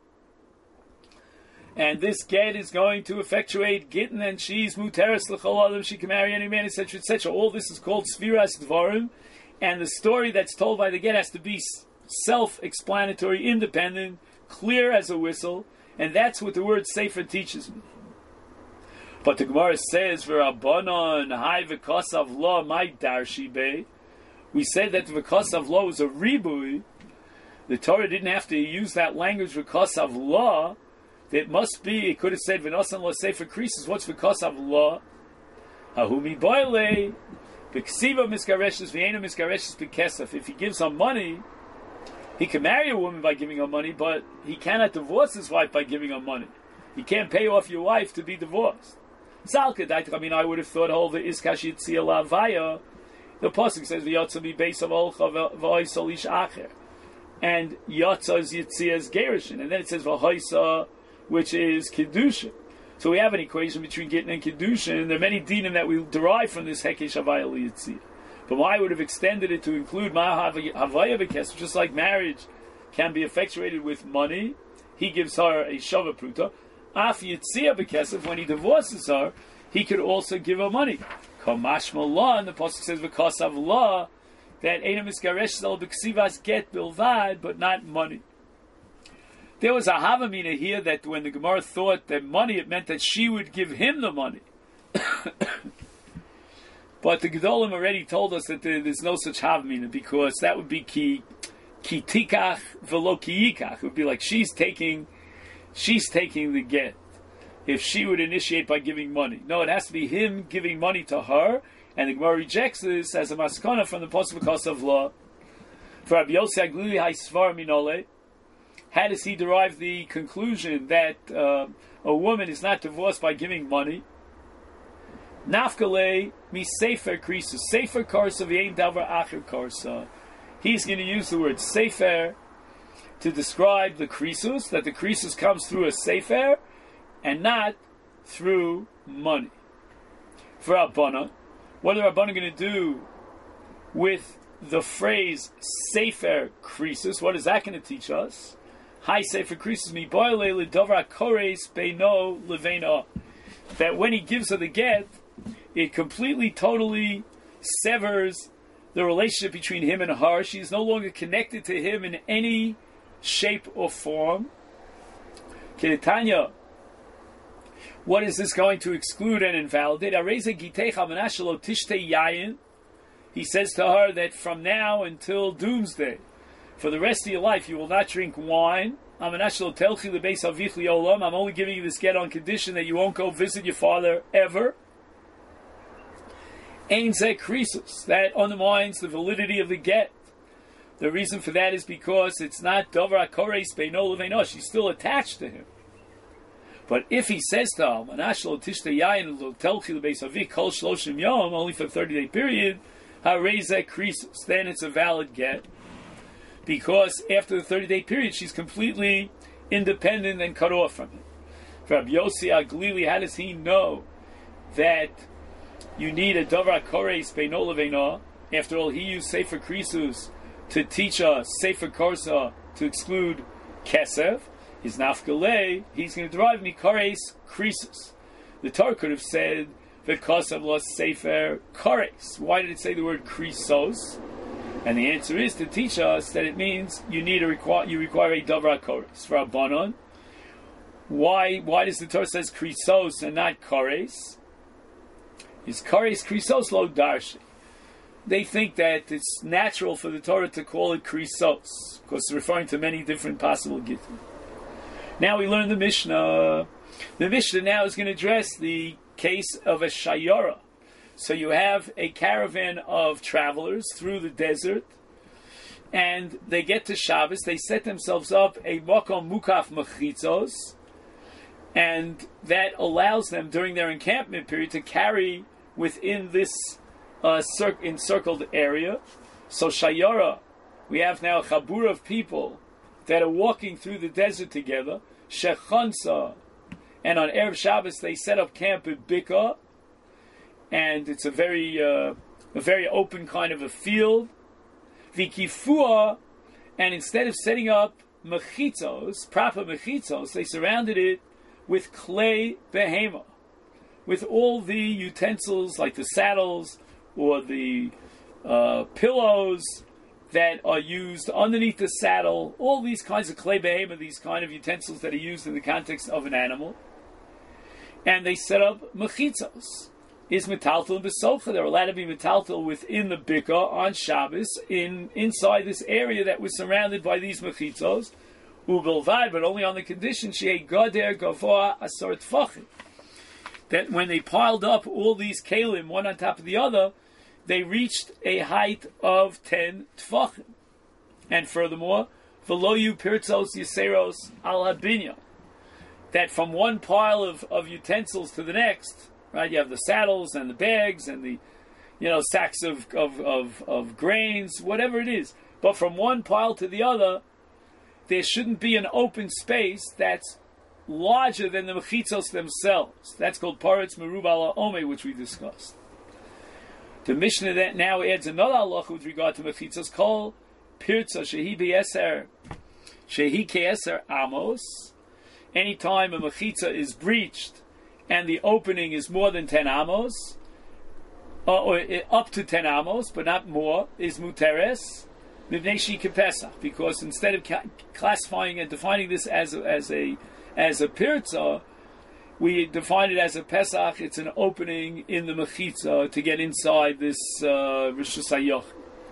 And this get is going to effectuate Gittin, and she's Muteris L'chol Adam, she can marry any man, et cetera, et cetera. All this is called Sfiras Dvarim, and the story that's told by the get has to be self-explanatory, independent, clear as a whistle, and that's what the word Sefer teaches me. But the Gemara says, V'Rabbanon Hai V'Kosav Lo Mai Darshi Be. We said that the V'Kosav Lo was a ribui. The Torah didn't have to use that language V'Kosav Lo. It must be, it could have said V'Nosan Lo Sefer Krisus. What's V'Kosav Lo? Ahumi Boile B'Ksiva Miskareshes V'Ena Miskareshes B'Kesef. If he gives her money, he can marry a woman by giving her money, but he cannot divorce his wife by giving her money. You can't pay off your wife to be divorced. Salka, I mean, I would have thought, "Hold the iskash yitzia lavaya." The pasuk says, "V'yotza mi beis of olcha v'hoysol ish acher," and yotza is yitzia's gerushin, and then it says v'hoysa, which is kedushin. So we have an equation between gittin and kedushin. There are many dinim that we derive from this hekesh havaya liyitzia. But why would have extended it to include ma havaya v'kesef, just like marriage can be effectuated with money? He gives her a shava pruta. Af yitzia b'kesef, when he divorces her, he could also give her money. Kamashma law, and the pasuk says v'kosav law, that eina misgaresh zal b'ksivas get bilvad, but not money. There was a havamina here that when the Gemara thought that money, it meant that she would give him the money. But the Gedolim already told us that there, there's no such havamina, because that would be ki ki tikach v'lo ki yikach. It would be like she's taking. She's taking the get if she would initiate by giving money. No, it has to be him giving money to her, and the Gemara rejects this as a maskana from the Pasuk V'Kosav Lo. For Rabbi Yossi Aglili Haisvar Minole, how does he derive the conclusion that uh, a woman is not divorced by giving money? Nafkale mi sefer krisus, sefer karsa v'yein davar acher karsa. He's going to use the word sefer to describe the krisus, that the krisus comes through a sefer and not through money. For Rabbana, what are Rabbana going to do with the phrase sefer krisus? What is that going to teach us? Hi sefer krisus mi boile lidovra kores beino levena. That when he gives her the get, it completely, totally severs the relationship between him and her. She is no longer connected to him in any shape or form. Kedetanya, what is this going to exclude and invalidate? He says to her that from now until doomsday, for the rest of your life, you will not drink wine. I'm only giving you this get on condition that you won't go visit your father ever. Ein zeh krisus, that undermines the validity of the get. The reason for that is because it's not Dover HaKores Beino Leveino. She's still attached to him. But if he says to her, Manashlo Tishta Yayin Telchi Lebeis Avik Kol Shloshim Yom, only for a thirty-day period, Harezeh Krisus, then it's a valid get. Because after the thirty-day period, she's completely independent and cut off from him. For Rabbi Yossi Aglili, how does he know that you need a Dover HaKores Beino Leveino? After all, he used Sefer Krisus to teach us Sefer Korsa to exclude Kesef. Is Nafgalei, he's going to derive Mikares Krisus. The Torah could have said V'Kosav Lo Sefer Kores. Why did it say the word Krisos? And the answer is to teach us that it means you need a require you require a Dover HaKores. For Rabbanon, why why does the Torah says Krisos and not Kores? Is Kores Krisos Lo Darshi? They think that it's natural for the Torah to call it Krisos, because it's referring to many different possible gittin. Now we learn the Mishnah. The Mishnah now is going to address the case of a shayara. So you have a caravan of travelers through the desert, and they get to Shabbos. They set themselves up a makom mukaf mechitzos, and that allows them during their encampment period to carry within this uh, cir- encircled area. So shayara, we have now a chabur of people that are walking through the desert together. Shechansa, and on Erev Shabbos they set up camp at Bika, and it's a very uh, a very open kind of a field. Vikifua, and instead of setting up mechitzos, proper mechitzos, they surrounded it with clay behema, with all the utensils like the saddles or the uh, pillows that are used underneath the saddle, all these kinds of clay behema, these kind of utensils that are used in the context of an animal. And they set up mechitzos. Is metaltel and besocha. They're allowed to be metaltel within the bika on Shabbos, in inside this area that was surrounded by these mechitzos, ubelvad, but only on the condition shei gader gavoa asar tfachim. That when they piled up all these kalim one on top of the other, they reached a height of ten tfachim. And furthermore, veloyu pirtzos yiseros al habinya. That from one pile of, of utensils to the next, right? You have the saddles and the bags and the, you know, sacks of, of, of, of grains, whatever it is. But from one pile to the other, there shouldn't be an open space that's larger than the mechitzos themselves. That's called paretz merubah ome, which we discussed. The Mishnah that now adds another halacha with regard to mechitzos, called pirza shehi be'eser, shehi ke'eser amos. Anytime a mechitza is breached and the opening is more than ten amos, or, or up to ten amos, but not more, is muteres, mivneshi kepesach, because instead of ca- classifying and defining this as a, as a as a pirza, we define it as a pesach. It's an opening in the mechitza to get inside this uh, rishus hayoch.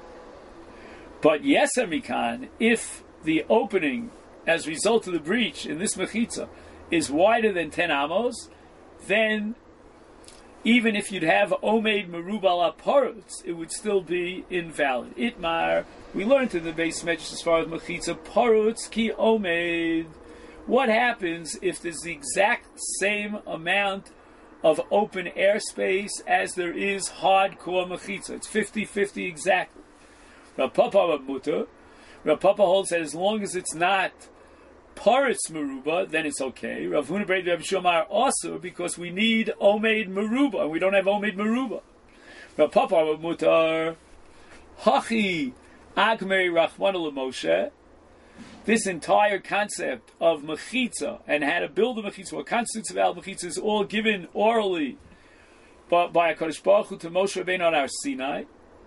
But yeser mikan, if the opening as a result of the breach in this mechitza is wider than ten amos, then even if you'd have omeid merubal aparutz, it would still be invalid. Itmar, we learned in the base medrash as far as mechitza, parutz ki omeid. What happens if there's the exact same amount of open airspace as there is hardcore mechitza? It's fifty-fifty exactly. Rav Papa Mutter, Rav Papa holds that as long as it's not paritz meruba, then it's okay. Rav Huna Brei Rav Shomar also, because we need omeid meruba, and we don't have omeid meruba. Rav Papa Mutter, hachi agmei rachmana l'Moshe. This entire concept of mechitza and how to build a mechitza, what constitutes a valid mechitza, is all given orally by, by HaKadosh Baruch Hu to Moshe Rabbeinu on our Sinai.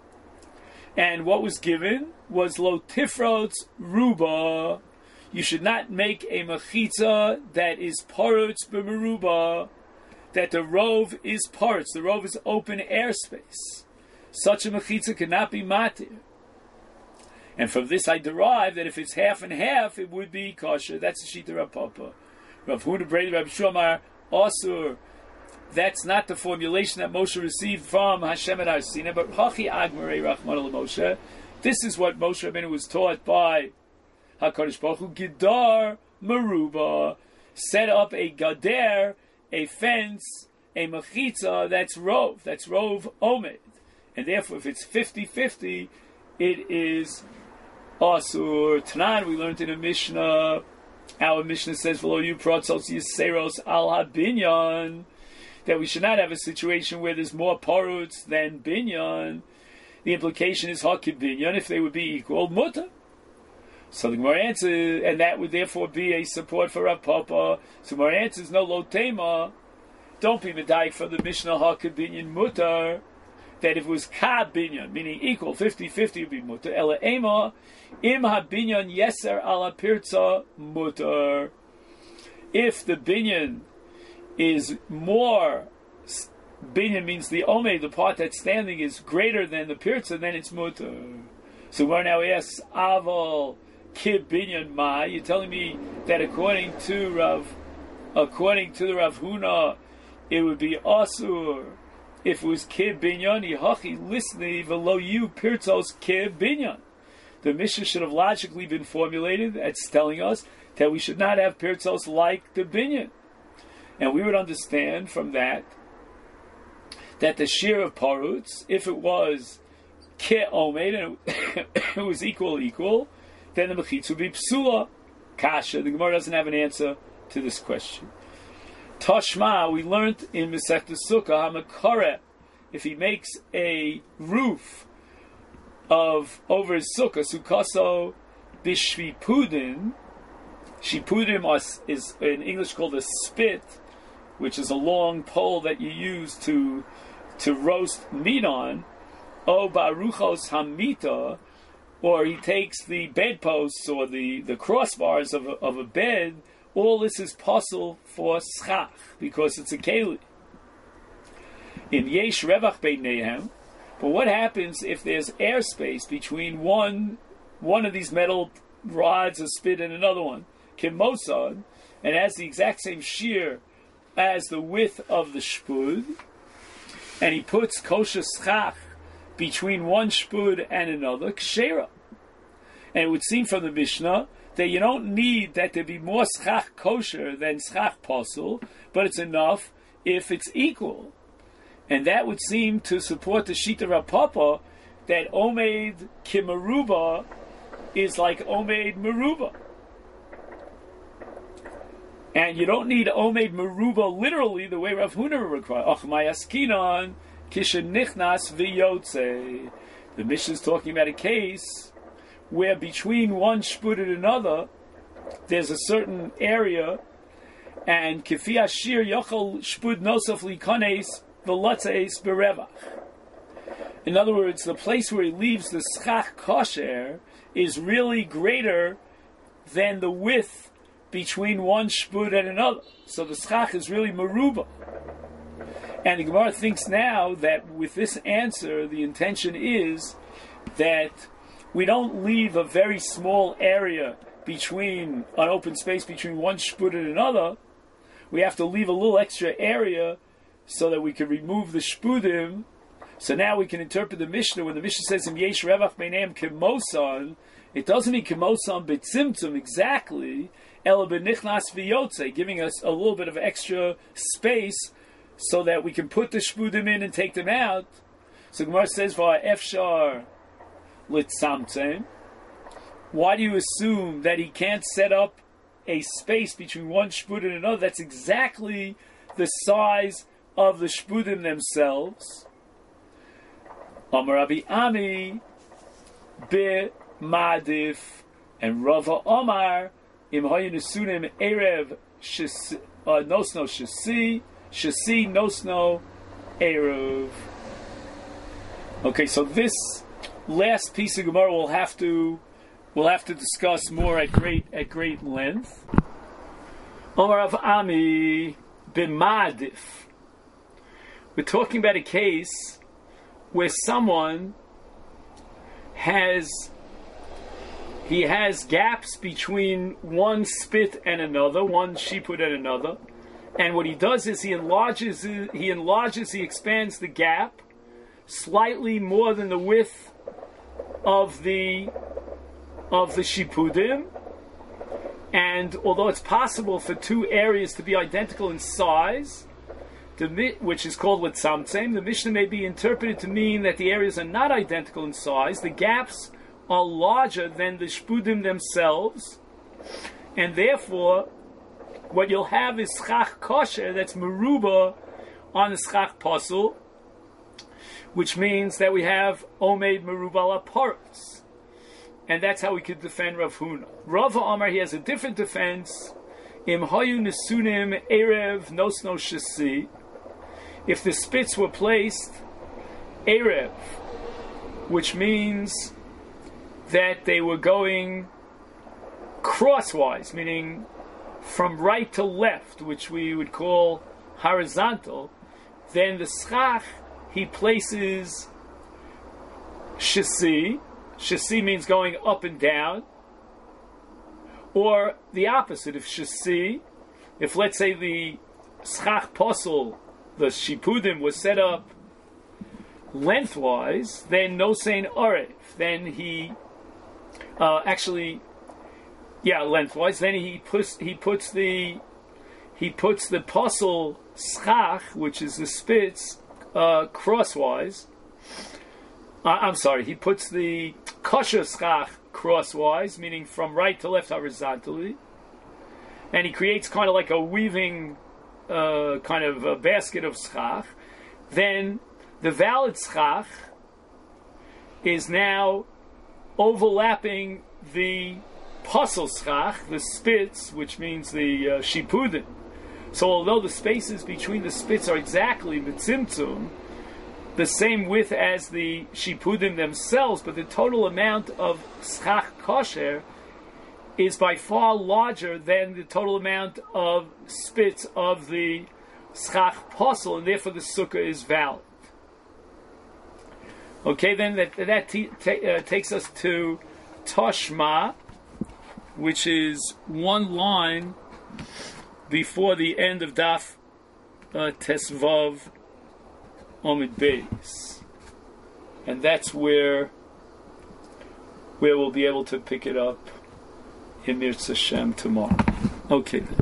And what was given was lo tifrotz ruba. You should not make a mechitza that is parutz b'meruba, that the rove is parutz, the rove is open airspace. Such a mechitza cannot be matir. And from this I derive that if it's half and half, it would be kosher. That's the Shita Rav Papa. Rav Huna Brei Rav Shomar Asur. That's not the formulation that Moshe received from Hashem at Har Sinai, but Hachi Agmarei Rachmana l'Moshe. This is what Moshe Rabbeinu was taught by HaKadosh Baruch Hu. Gidar Meruba. Set up a gader, a fence, a mechitza, that's rov. That's rov omed. And therefore, if it's fifty-fifty, it is Asur. Tanan, we learned in a Mishnah, our Mishnah says, V'lo yu pratzos yiseros al ha-binyan, that we should not have a situation where there's more parutz than binyan. The implication is hakid binyan, if they would be equal, mutter. So the Gemara answers, and that would therefore be a support for Rav Papa. So the Gemara answers, no lo tema, don't be medayik for the Mishnah hakid binyan mutter, that if it was ka binyan, meaning equal, fifty-fifty would be mutter. Ela ema, im ha binyan yeser ala pirza mutter. If the binyan is more, binyan means the ome, the part that's standing, is greater than the pirza, then it's mutter. So we're now asks, aval kib binyan ma, you're telling me that according to Rav, according to the Rav Huna, it would be asur if it was kib binyan, hachi lisni velo you pirtzos kib binyan. The Mishnah should have logically been formulated as telling us that we should not have pirtzos like the binyan. And we would understand from that that the shear of parutz, if it was ke omed and it, it was equal equal, then the mechitz would be psula kasha. The Gemara doesn't have an answer to this question. Tashma, we learned in Masechta Sukkah, Hamakare if he makes a roof of over his sukkah, sukkaso bishvipudin. Shipudim is, is in English called a spit, which is a long pole that you use to to roast meat on. O baruchos hamita, or he takes the bedposts or the, the crossbars of a, of a bed. All this is possible for schach because it's a keli. In yesh revach beinehem, but what happens if there's airspace between one one of these metal rods, a spit, and another one? Kimosad, and has the exact same shear as the width of the shpud, and he puts kosher schach between one shpud and another, kshera. And it would seem from the Mishnah that you don't need that there be more schach kosher than schach posel, but it's enough if it's equal. And that would seem to support the Shita Rav Papa that Omeid Kimaruba is like Omeid Meruba. And you don't need Omeid Meruba literally the way Rav Huna requires. Och mayaskinon kishen nichnas v'yotze. The Mishnah is talking about a case where between one shpud and another, there's a certain area, and kifi ashir yochel shpud nosaf likones v'lotzeis berevach. In other words, the place where he leaves the schach kosher is really greater than the width between one shpud and another. So the schach is really meruba. And the Gemara thinks now that with this answer, the intention is that we don't leave a very small area between, an open space between one shpud and another. We have to leave a little extra area so that we can remove the shpudim. So now we can interpret the Mishnah. When the Mishnah says, "Im yesh revach beinehem kimosan," it doesn't mean kimosan b'tzimtzum exactly, ela b'nichnas v'yotze, giving us a little bit of extra space so that we can put the shpudim in and take them out. So Gemara says, "Va'efshar litzamtzem." Why do you assume that he can't set up a space between one shpud and another that's exactly the size of the shpudim themselves? Amar Rabbi Ami be Madif, and Rava Omar im hayu nesunim erev nosno shasi shasi nosno erev. Okay, so this last piece of Gemara we'll have to we'll have to discuss more at great at great length. Omar Rav Ami be Madif. We're talking about a case where someone has he has gaps between one spit and another, one shipud and another, and what he does is he enlarges he enlarges he expands the gap slightly more than the width of the of the shipudim. And although it's possible for two areas to be identical in size, The, which is called Litzamtzem, the Mishnah may be interpreted to mean that the areas are not identical in size, the gaps are larger than the shpudim themselves, and therefore what you'll have is schach kosher that's meruba on the schach posel, which means that we have omeid meruba la paros, and that's how we could defend Rav Huna. Rav Amar, he has a different defense. Im hayu nesunim erev nosno shasi. If the spits were placed erev, which means that they were going crosswise, meaning from right to left, which we would call horizontal, then the schach he places shasi. Shasi means going up and down, or the opposite. If shasi, if let's say the schach posel, the shipudim, was set up lengthwise, then no sein arev. Then he uh, actually, yeah, lengthwise. Then he puts he puts the he puts the posel schach, which is the spits, uh, crosswise. Uh, I'm sorry. He puts the kosher schach crosswise, meaning from right to left horizontally, and he creates kind of like a weaving uh, kind of a basket of schach. Then the valid schach is now overlapping the posel schach, the spitz, which means the uh, shipudim. So although the spaces between the spitz are exactly mitzimtzum, the same width as the shipudim themselves, but the total amount of schach kosher is by far larger than the total amount of spitz of the schach posel, and therefore the sukkah is valid. Okay, then that, that t- t- uh, takes us to Toshma, which is one line before the end of Daf uh, Tesvav Omid Beis, and that's where where we'll be able to pick it up in Mirz Hashem tomorrow. Okay.